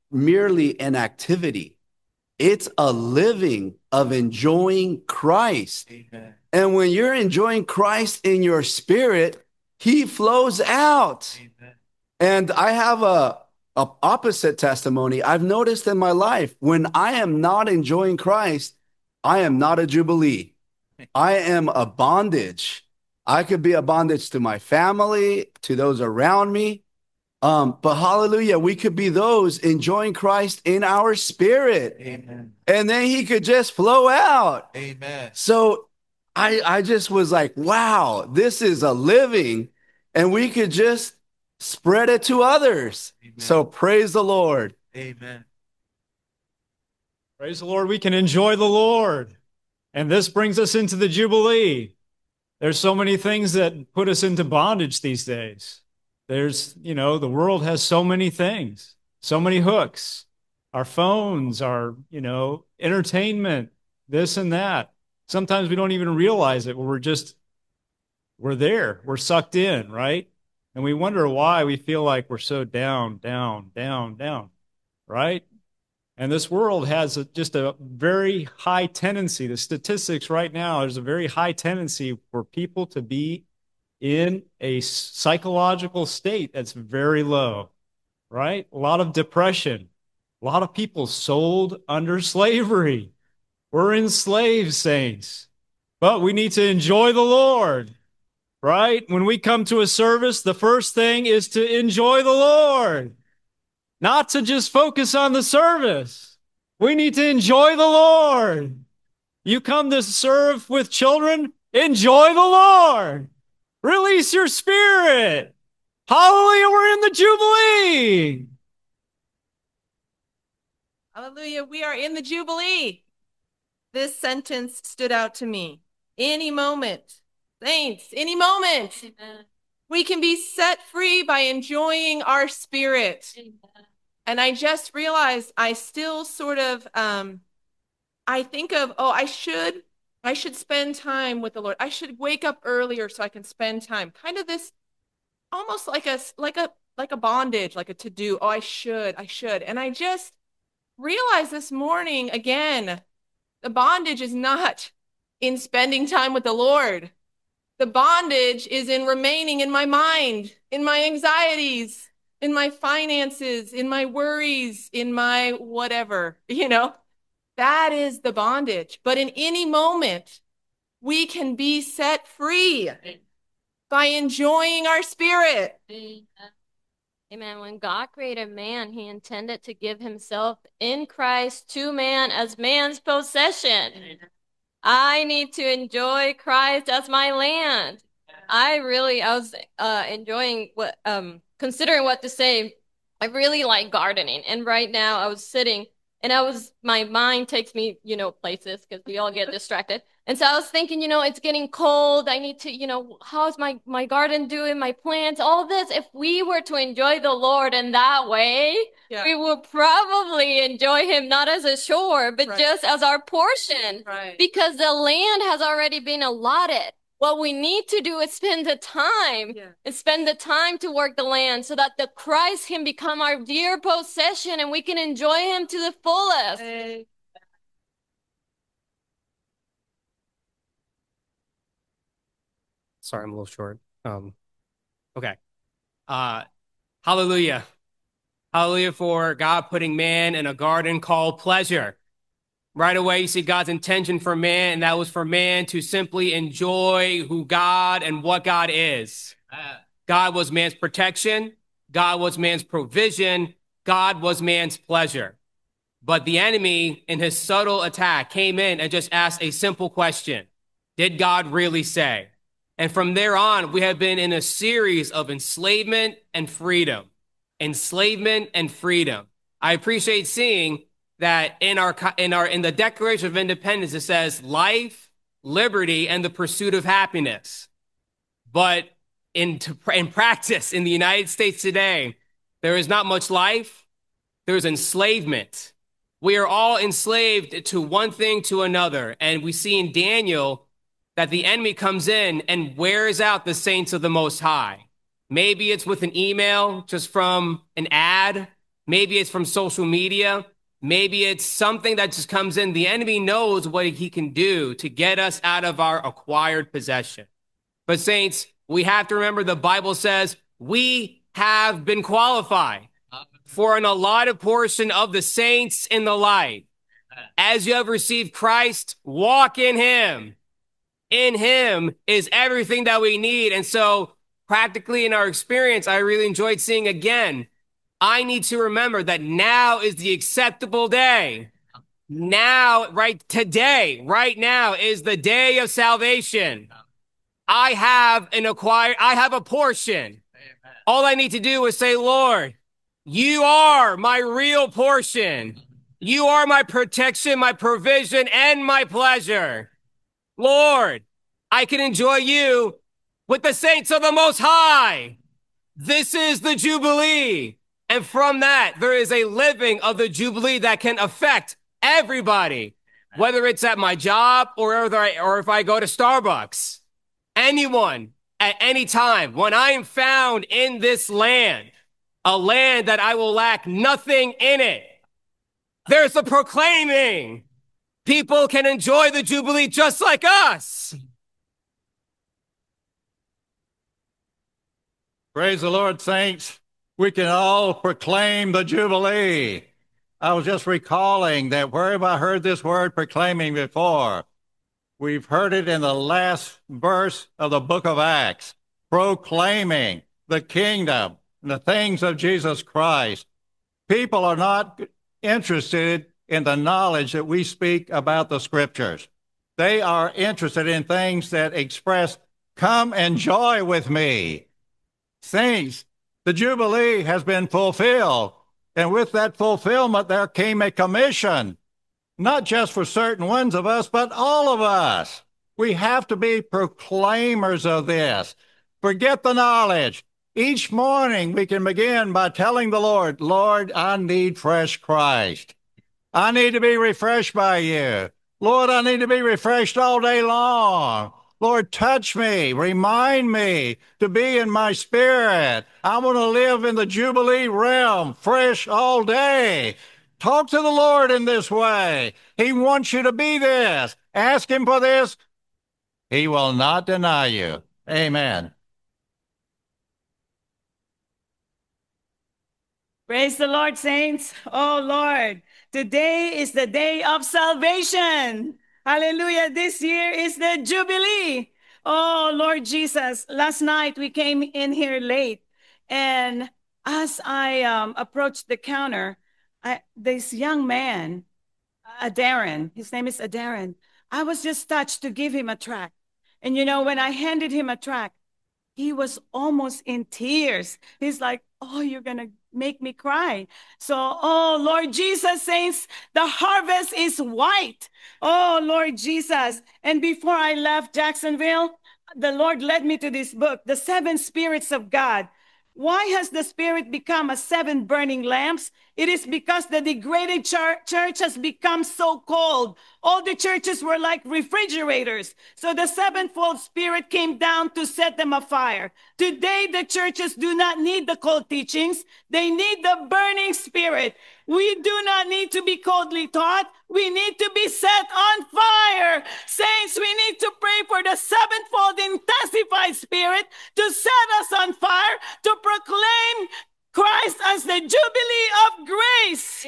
merely an activity. It's a living of enjoying Christ. Amen. And when you're enjoying Christ in your spirit, he flows out. Amen. And I have a, a opposite testimony. I've noticed in my life, when I am not enjoying Christ, I am not a jubilee. I am a bondage. I could be a bondage to my family, to those around me. Um, but hallelujah, we could be those enjoying Christ in our spirit. Amen. And then he could just flow out. Amen. So I, I just was like, wow, this is a living, and we could just spread it to others. Amen. So praise the Lord. Amen. Praise the Lord. We can enjoy the Lord. And this brings us into the Jubilee. There's so many things that put us into bondage these days. There's, you know, the world has so many things, so many hooks. Our phones, our, you know, entertainment, this and that. Sometimes we don't even realize it. We're just, we're there. We're sucked in, right? And we wonder why we feel like we're so down, down, down, down, right? And this world has a, just a very high tendency. The statistics right now, there's a very high tendency for people to be in a psychological state that's very low, right? A lot of depression. A lot of people sold under slavery. We're enslaved, saints. But we need to enjoy the Lord, right? When we come to a service, the first thing is to enjoy the Lord, not to just focus on the service. We need to enjoy the Lord. You come to serve with children, enjoy the Lord. Release your spirit. Hallelujah, we're in the Jubilee. Hallelujah, we are in the Jubilee. This sentence stood out to me. Any moment, saints, any moment, Amen. We can be set free by enjoying our spirit. Amen. And I just realized I still sort of, um, I think of, oh, I should, I should spend time with the Lord. I should wake up earlier so I can spend time. Kind of this, almost like a, like a, like a bondage, like a to-do. Oh, I should, I should. And I just realized this morning, again, the bondage is not in spending time with the Lord. The bondage is in remaining in my mind, in my anxieties, in my finances, in my worries, in my whatever, you know, that is the bondage. But in any moment, we can be set free by enjoying our spirit. Amen. When God created man, he intended to give himself in Christ to man as man's possession. I need to enjoy Christ as my land. I really, I was uh, enjoying what, um, considering what to say. I really like gardening. And right now I was sitting and I was, my mind takes me, you know, places because we all get distracted. And so I was thinking, you know, it's getting cold. I need to, you know, how's my, my garden doing, my plants, all of this. If we were to enjoy the Lord in that way, yeah. we would probably enjoy him not as a shore, but right. just as our portion. Right. Because the land has already been allotted. What we need to do is spend the time yeah. and spend the time to work the land so that the Christ can become our dear possession and we can enjoy him to the fullest. Hey. Sorry, I'm a little short. Um, okay. Uh, hallelujah. Hallelujah for God putting man in a garden called pleasure. Right away, you see God's intention for man, and that was for man to simply enjoy who God and what God is. God was man's protection. God was man's provision. God was man's pleasure. But the enemy, in his subtle attack, came in and just asked a simple question. Did God really say? And from there on, we have been in a series of enslavement and freedom. Enslavement and freedom. I appreciate seeing that in our in our in the Declaration of Independence, it says life, liberty, and the pursuit of happiness. But in, to, in practice, in the United States today, there is not much life. There's enslavement. We are all enslaved to one thing to another. And we see in Daniel that the enemy comes in and wears out the saints of the Most High. Maybe it's with an email just from an ad. Maybe it's from social media. Maybe it's something that just comes in. The enemy knows what he can do to get us out of our acquired possession. But saints, we have to remember the Bible says we have been qualified for an allotted portion of the saints in the light. As you have received Christ, walk in him. In him is everything that we need. And so practically in our experience, I really enjoyed seeing again, I need to remember that now is the acceptable day. Now, right today, right now is the day of salvation. I have an acquired, I have a portion. All I need to do is say, Lord, you are my real portion. You are my protection, my provision, and my pleasure. Lord, I can enjoy you with the saints of the Most High. This is the Jubilee. And from that, there is a living of the Jubilee that can affect everybody, whether it's at my job or, or if I go to Starbucks. Anyone at any time, when I am found in this land, a land that I will lack nothing in it, there's a proclaiming. People can enjoy the Jubilee just like us. Praise the Lord, saints. We can all proclaim the Jubilee. I was just recalling that where have I heard this word proclaiming before? We've heard it in the last verse of the book of Acts, proclaiming the kingdom and the things of Jesus Christ. People are not interested in the knowledge that we speak about the scriptures. They are interested in things that express, come enjoy with me. Saints, the Jubilee has been fulfilled. And with that fulfillment, there came a commission, not just for certain ones of us, but all of us. We have to be proclaimers of this. Forget the knowledge. Each morning we can begin by telling the Lord, Lord, I need fresh Christ. I need to be refreshed by you. Lord, I need to be refreshed all day long. Lord, touch me, remind me to be in my spirit. I want to live in the Jubilee realm, fresh all day. Talk to the Lord in this way. He wants you to be this. Ask him for this. He will not deny you. Amen. Praise the Lord, saints. Oh, Lord, today is the day of salvation. Hallelujah. This year is the Jubilee. Oh, Lord Jesus. Last night we came in here late. And as I um, approached the counter, I, this young man, Adaran, his name is Adaran, I was just touched to give him a tract. And you know, when I handed him a tract, he was almost in tears. He's like, oh, you're going to make me cry. So, oh, Lord Jesus, saints, the harvest is white. Oh, Lord Jesus. And before I left Jacksonville, the Lord led me to this book, The Seven Spirits of God. Why has the Spirit become a seven burning lamps? It is because the degraded church, church has become so cold. All the churches were like refrigerators. So the sevenfold Spirit came down to set them afire. Today, the churches do not need the cold teachings. They need the burning Spirit. We do not need to be coldly taught. We need to be set on fire. Saints, we need to pray for the sevenfold intensified Spirit to set us on fire, to proclaim Christ as the Jubilee of grace.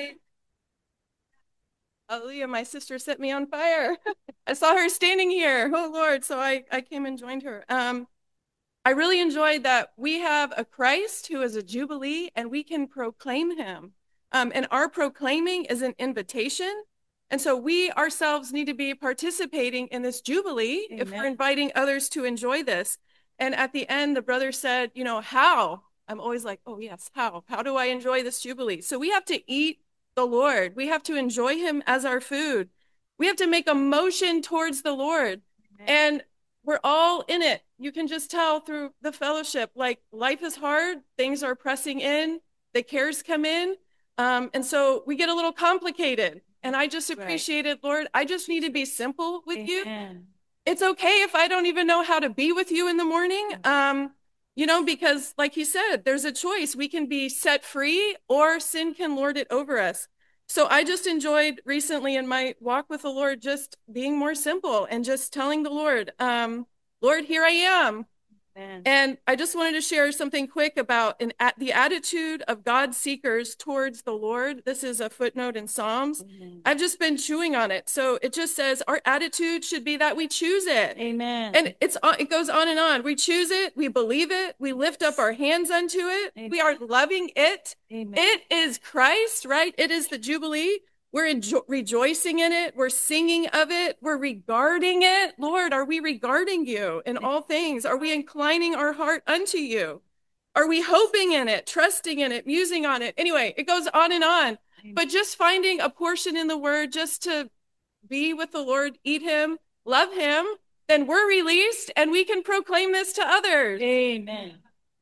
Hallelujah, my sister set me on fire. I saw her standing here. Oh, Lord. So I, I came and joined her. Um, I really enjoyed that we have a Christ who is a Jubilee and we can proclaim him. Um, and our proclaiming is an invitation. And so we ourselves need to be participating in this Jubilee. Amen. If we're inviting others to enjoy this. And at the end, the brother said, you know, how? I'm always like, oh, yes, how? How do I enjoy this Jubilee? So we have to eat the Lord. We have to enjoy him as our food. We have to make a motion towards the Lord. Amen. And we're all in it. You can just tell through the fellowship, like life is hard. Things are pressing in. The cares come in. Um, and so we get a little complicated. And I just appreciate right. it, Lord. I just need to be simple with Amen. You. It's okay if I don't even know how to be with you in the morning. Um, You know, because like he said, there's a choice. We can be set free or sin can lord it over us. So I just enjoyed recently in my walk with the Lord, just being more simple and just telling the Lord, um, Lord, here I am. Amen. And I just wanted to share something quick about an, at the attitude of God seekers towards the Lord. This is a footnote in Psalms. Amen. I've just been chewing on it. So it just says our attitude should be that we choose it. Amen. And it's it goes on and on. We choose it. We believe it. We lift up our hands unto it. Amen. We are loving it. Amen. It is Christ, right? It is the Jubilee. We're enjo- rejoicing in it. We're singing of it. We're regarding it. Lord, are we regarding you in all things? Are we inclining our heart unto you? Are we hoping in it, trusting in it, musing on it? Anyway, it goes on and on. But just finding a portion in the word just to be with the Lord, eat him, love him, then we're released and we can proclaim this to others. Amen.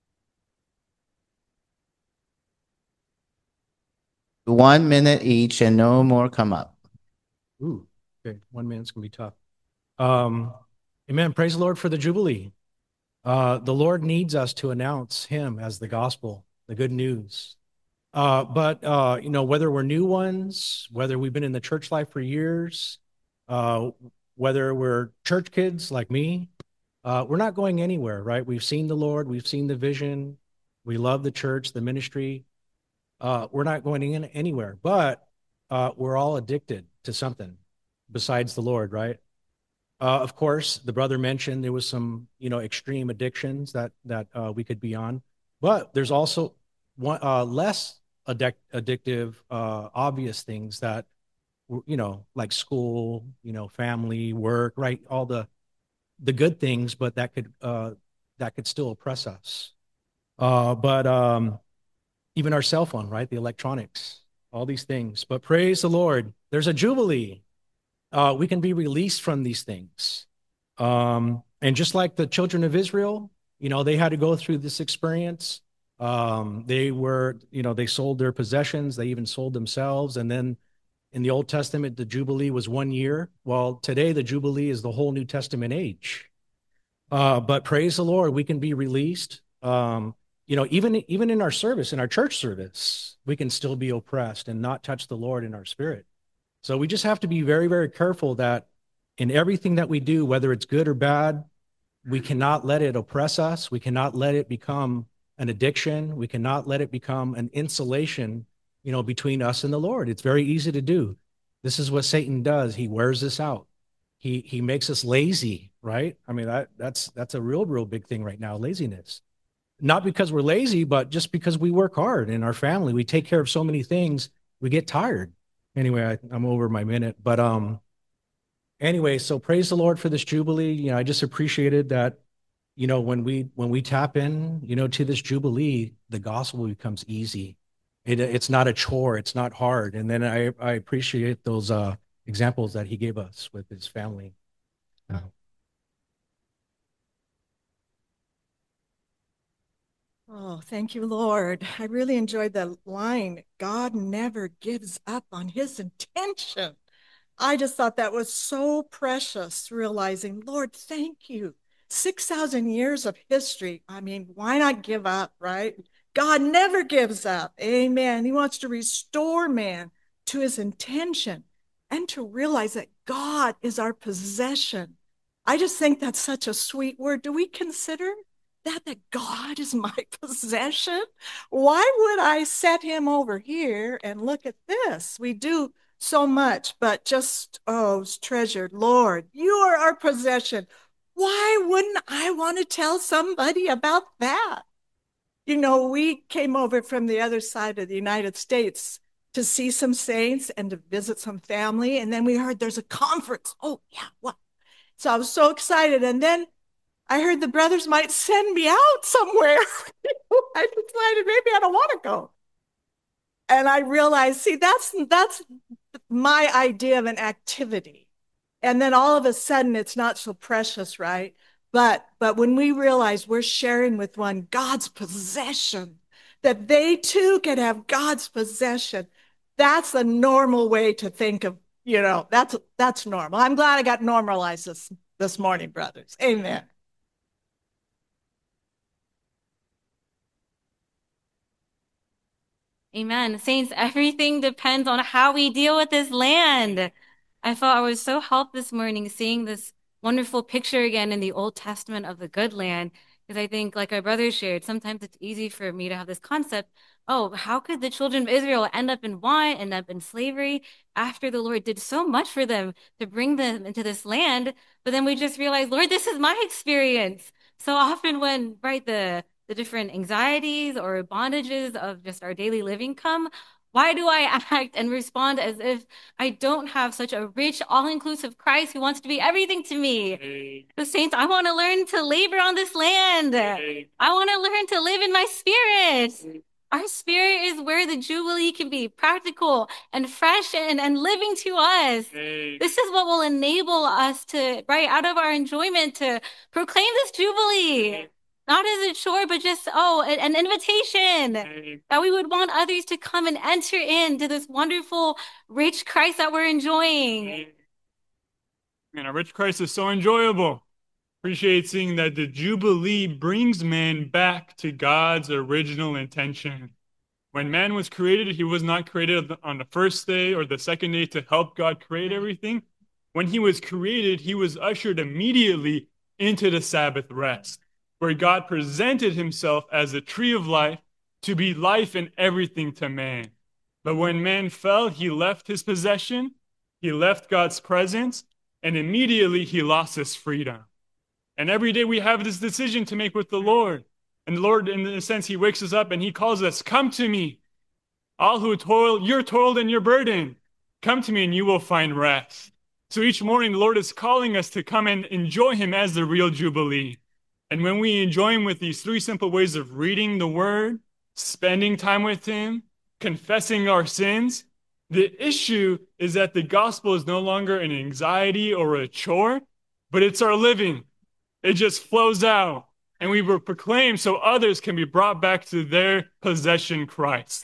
One minute each and no more come up. Ooh, okay. One minute's gonna be tough. Um, amen. Praise the Lord for the Jubilee. Uh, the Lord needs us to announce him as the gospel, the good news. Uh, but, uh, you know, whether we're new ones, whether we've been in the church life for years, uh, whether we're church kids like me, uh, we're not going anywhere, right? We've seen the Lord, we've seen the vision, we love the church, the ministry. Uh, we're not going in anywhere, but uh, we're all addicted to something besides the Lord, right? Uh, of course, the brother mentioned there was some, you know, extreme addictions that that uh, we could be on, but there's also one uh, less addic- addictive, uh, obvious things that, you know, like school, you know, family, work, right? All the the good things, but that could uh, that could still oppress us. Uh, but um, even our cell phone, right? The electronics, all these things. But praise the Lord, there's a Jubilee. Uh, we can be released from these things. Um, and just like the children of Israel, you know, they had to go through this experience. Um, they were, you know, they sold their possessions. They even sold themselves. And then in the Old Testament, the Jubilee was one year. Well, today, the Jubilee is the whole New Testament age. Uh, but praise the Lord, we can be released. Um, you know, even, even in our service, in our church service, we can still be oppressed and not touch the Lord in our spirit. So we just have to be very, very careful that in everything that we do, whether it's good or bad, we cannot let it oppress us. We cannot let it become an addiction. We cannot let it become an insulation, you know, between us and the Lord. It's very easy to do. This is what Satan does. He wears us out. He he makes us lazy, right? I mean, that that's that's a real, real big thing right now, laziness. Not because we're lazy, but just because we work hard in our family. We take care of so many things, we get tired. Anyway, I, I'm over my minute, but um, anyway, so praise the Lord for this Jubilee. You know, I just appreciated that, you know, when we when we tap in, you know, to this Jubilee, the gospel becomes easy. It, it's not a chore. It's not hard. And then I, I appreciate those uh, examples that he gave us with his family. Uh, Oh, thank you, Lord. I really enjoyed the line, God never gives up on his intention. I just thought that was so precious, realizing, Lord, thank you. six thousand years of history. I mean, why not give up, right? God never gives up. Amen. He wants to restore man to his intention and to realize that God is our possession. I just think that's such a sweet word. Do we consider that that God is my possession? Why would I set him over here and look at this? We do so much, but just, oh, treasured Lord, you are our possession. Why wouldn't I want to tell somebody about that? You know, we came over from the other side of the United States to see some saints and to visit some family. And then we heard there's a conference. Oh, yeah, what? So I was so excited. And then I heard the brothers might send me out somewhere. I decided maybe I don't want to go. And I realized, see, that's that's my idea of an activity. And then all of a sudden, it's not so precious, right? But but when we realize we're sharing with one God's possession, that they too can have God's possession, that's a normal way to think of, you know, that's that's normal. I'm glad I got normalized this, this morning, brothers. Amen. Amen. Saints, everything depends on how we deal with this land. I felt I was so helped this morning seeing this wonderful picture again in the Old Testament of the good land. Because I think, like our brother shared, sometimes it's easy for me to have this concept, oh, how could the children of Israel end up in want, end up in slavery after the Lord did so much for them to bring them into this land? But then we just realize, Lord, this is my experience. So often when, right, the the different anxieties or bondages of just our daily living come, why do I act and respond as if I don't have such a rich, all-inclusive Christ who wants to be everything to me? Hey. The saints, I want to learn to labor on this land. Hey. I want to learn to live in my spirit. Hey. Our spirit is where the Jubilee can be practical and fresh and, and living to us. Hey. This is what will enable us to, right, out of our enjoyment, to proclaim this Jubilee. Hey. Not as a chore, but just, oh, an invitation hey. That we would want others to come and enter into this wonderful, rich Christ that we're enjoying. Hey. Man, a rich Christ is so enjoyable. Appreciate seeing that the Jubilee brings man back to God's original intention. When man was created, he was not created on the first day or the second day to help God create everything. When he was created, he was ushered immediately into the Sabbath rest, where God presented himself as a tree of life to be life and everything to man. But when man fell, he left his possession, he left God's presence, and immediately he lost his freedom. And every day we have this decision to make with the Lord. And the Lord, in a sense, he wakes us up and he calls us, come to me, all who toil, you're toiled and you're burdened. Come to me and you will find rest. So each morning, the Lord is calling us to come and enjoy him as the real Jubilee. And when we enjoy him with these three simple ways of reading the word, spending time with him, confessing our sins, the issue is that the gospel is no longer an anxiety or a chore, but it's our living. It just flows out, and we will proclaim so others can be brought back to their possession, Christ.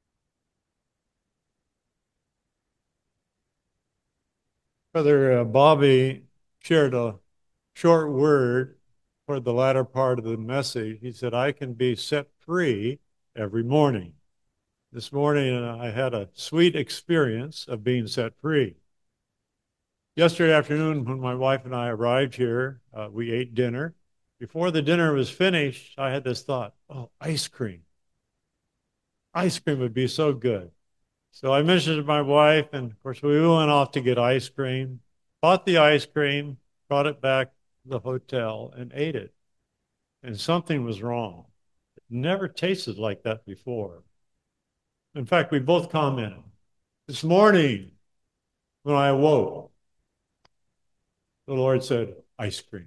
Brother uh, Bobby shared a short word for the latter part of the message. He said, I can be set free every morning. This morning, I had a sweet experience of being set free. Yesterday afternoon, when my wife and I arrived here, uh, we ate dinner. Before the dinner was finished, I had this thought, oh, ice cream. Ice cream would be so good. So I mentioned to my wife, and of course, we went off to get ice cream, bought the ice cream, brought it back to the hotel, and ate it. And something was wrong. It never tasted like that before. In fact, we both commented. This morning, when I awoke, the Lord said, ice cream.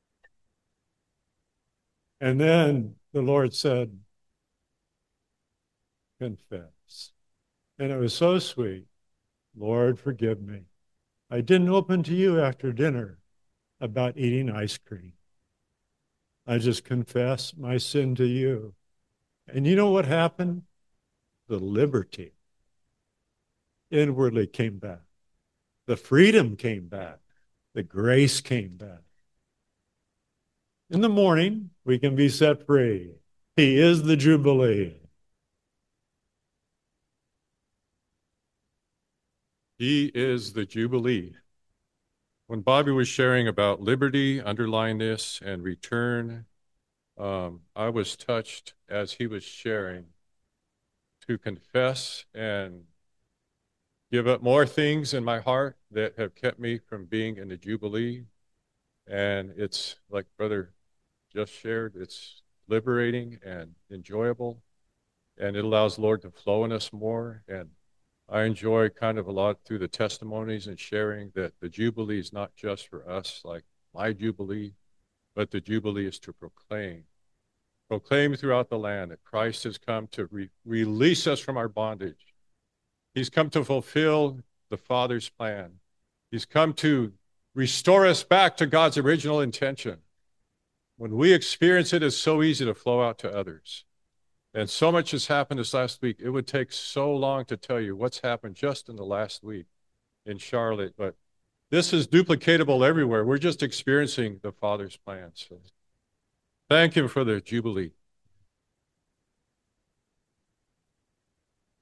And then the Lord said, confess. And it was so sweet. Lord, forgive me. I didn't open to you after dinner about eating ice cream. I just confessed my sin to you. And you know what happened? The liberty inwardly came back. The freedom came back. The grace came back. In the morning, we can be set free. He is the Jubilee. He is the Jubilee. When Bobby was sharing about liberty, underline this, and return, um, I was touched as he was sharing to confess and give up more things in my heart that have kept me from being in the Jubilee. And it's like Brother just shared, it's liberating and enjoyable, and it allows the Lord to flow in us more. And I enjoy kind of a lot through the testimonies and sharing that the Jubilee is not just for us, like my Jubilee, but the Jubilee is to proclaim. Proclaim throughout the land that Christ has come to re- release us from our bondage. He's come to fulfill the Father's plan. He's come to restore us back to God's original intention. When we experience it, it's so easy to flow out to others. And so much has happened this last week. It would take so long to tell you what's happened just in the last week in Charlotte. But this is duplicatable everywhere. We're just experiencing the Father's plan. So thank him for the Jubilee.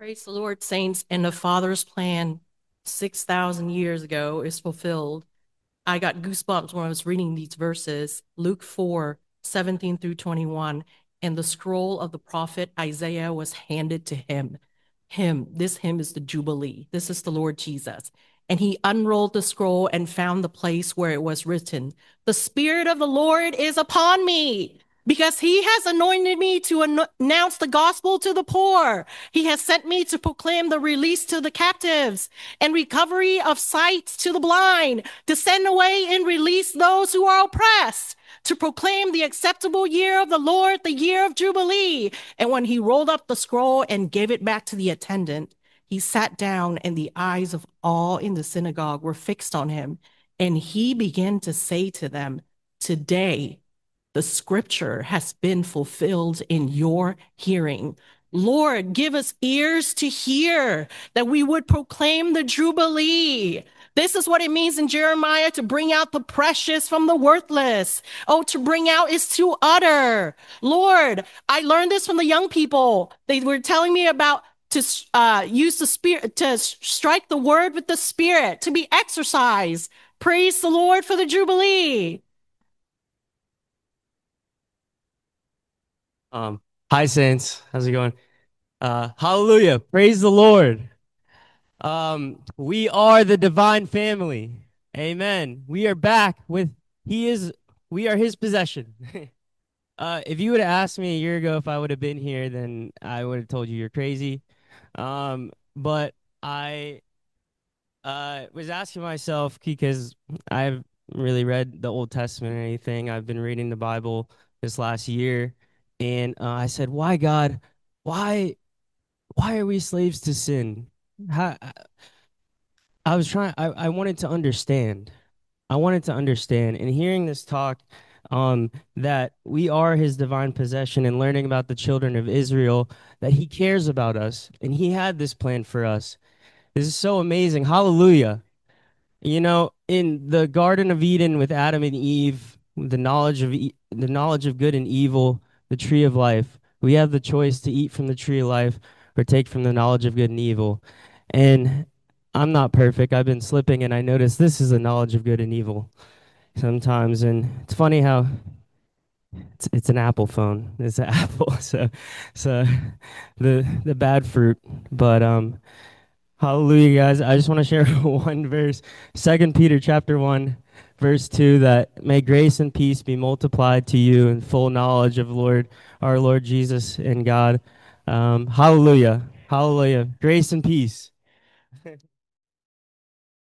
Praise the Lord, saints, and the Father's plan six thousand years ago is fulfilled. I got goosebumps when I was reading these verses, Luke four, seventeen through twenty-one, and the scroll of the prophet Isaiah was handed to him. Him, this him is the Jubilee. This is the Lord Jesus. And he unrolled the scroll and found the place where it was written, "The Spirit of the Lord is upon me, because he has anointed me to an- announce the gospel to the poor. He has sent me to proclaim the release to the captives and recovery of sight to the blind, to send away and release those who are oppressed, to proclaim the acceptable year of the Lord, the year of Jubilee." And when he rolled up the scroll and gave it back to the attendant, he sat down, and the eyes of all in the synagogue were fixed on him. And he began to say to them, "Today, the scripture has been fulfilled in your hearing. Lord, give us ears to hear, that we would proclaim the Jubilee." This is what it means in Jeremiah, to bring out the precious from the worthless. Oh, to bring out is to utter. Lord, I learned this from the young people. They were telling me about to uh, use the spirit, to strike the word with the spirit, to be exercised. Praise the Lord for the Jubilee. Um, hi, Saints. How's it going? Uh, hallelujah. Praise the Lord. Um, we are the divine family. Amen. We are back with, he is, we are his possession. uh, if you would have asked me a year ago if I would have been here, then I would have told you you're crazy. Um, but I uh, was asking myself, because I've really read the Old Testament or anything. I've been reading the Bible this last year. And uh, I said, why, God, why, why are we slaves to sin? How, I was trying, I, I wanted to understand. I wanted to understand. And hearing this talk, um, that we are his divine possession, and learning about the children of Israel, that he cares about us and he had this plan for us. This is so amazing. Hallelujah. You know, in the Garden of Eden with Adam and Eve, the knowledge of e- the knowledge of good and evil, the tree of life, we have the choice to eat from the tree of life or take from the knowledge of good and evil. And I'm not perfect. I've been slipping, and I notice this is the knowledge of good and evil sometimes. And it's funny how it's, it's an Apple phone. It's an Apple, so so the the bad fruit. But um, hallelujah, guys. I just want to share one verse, Second Peter chapter one, verse two, that may grace and peace be multiplied to you in full knowledge of Lord, our Lord Jesus and God. Um, hallelujah. Hallelujah. Grace and peace.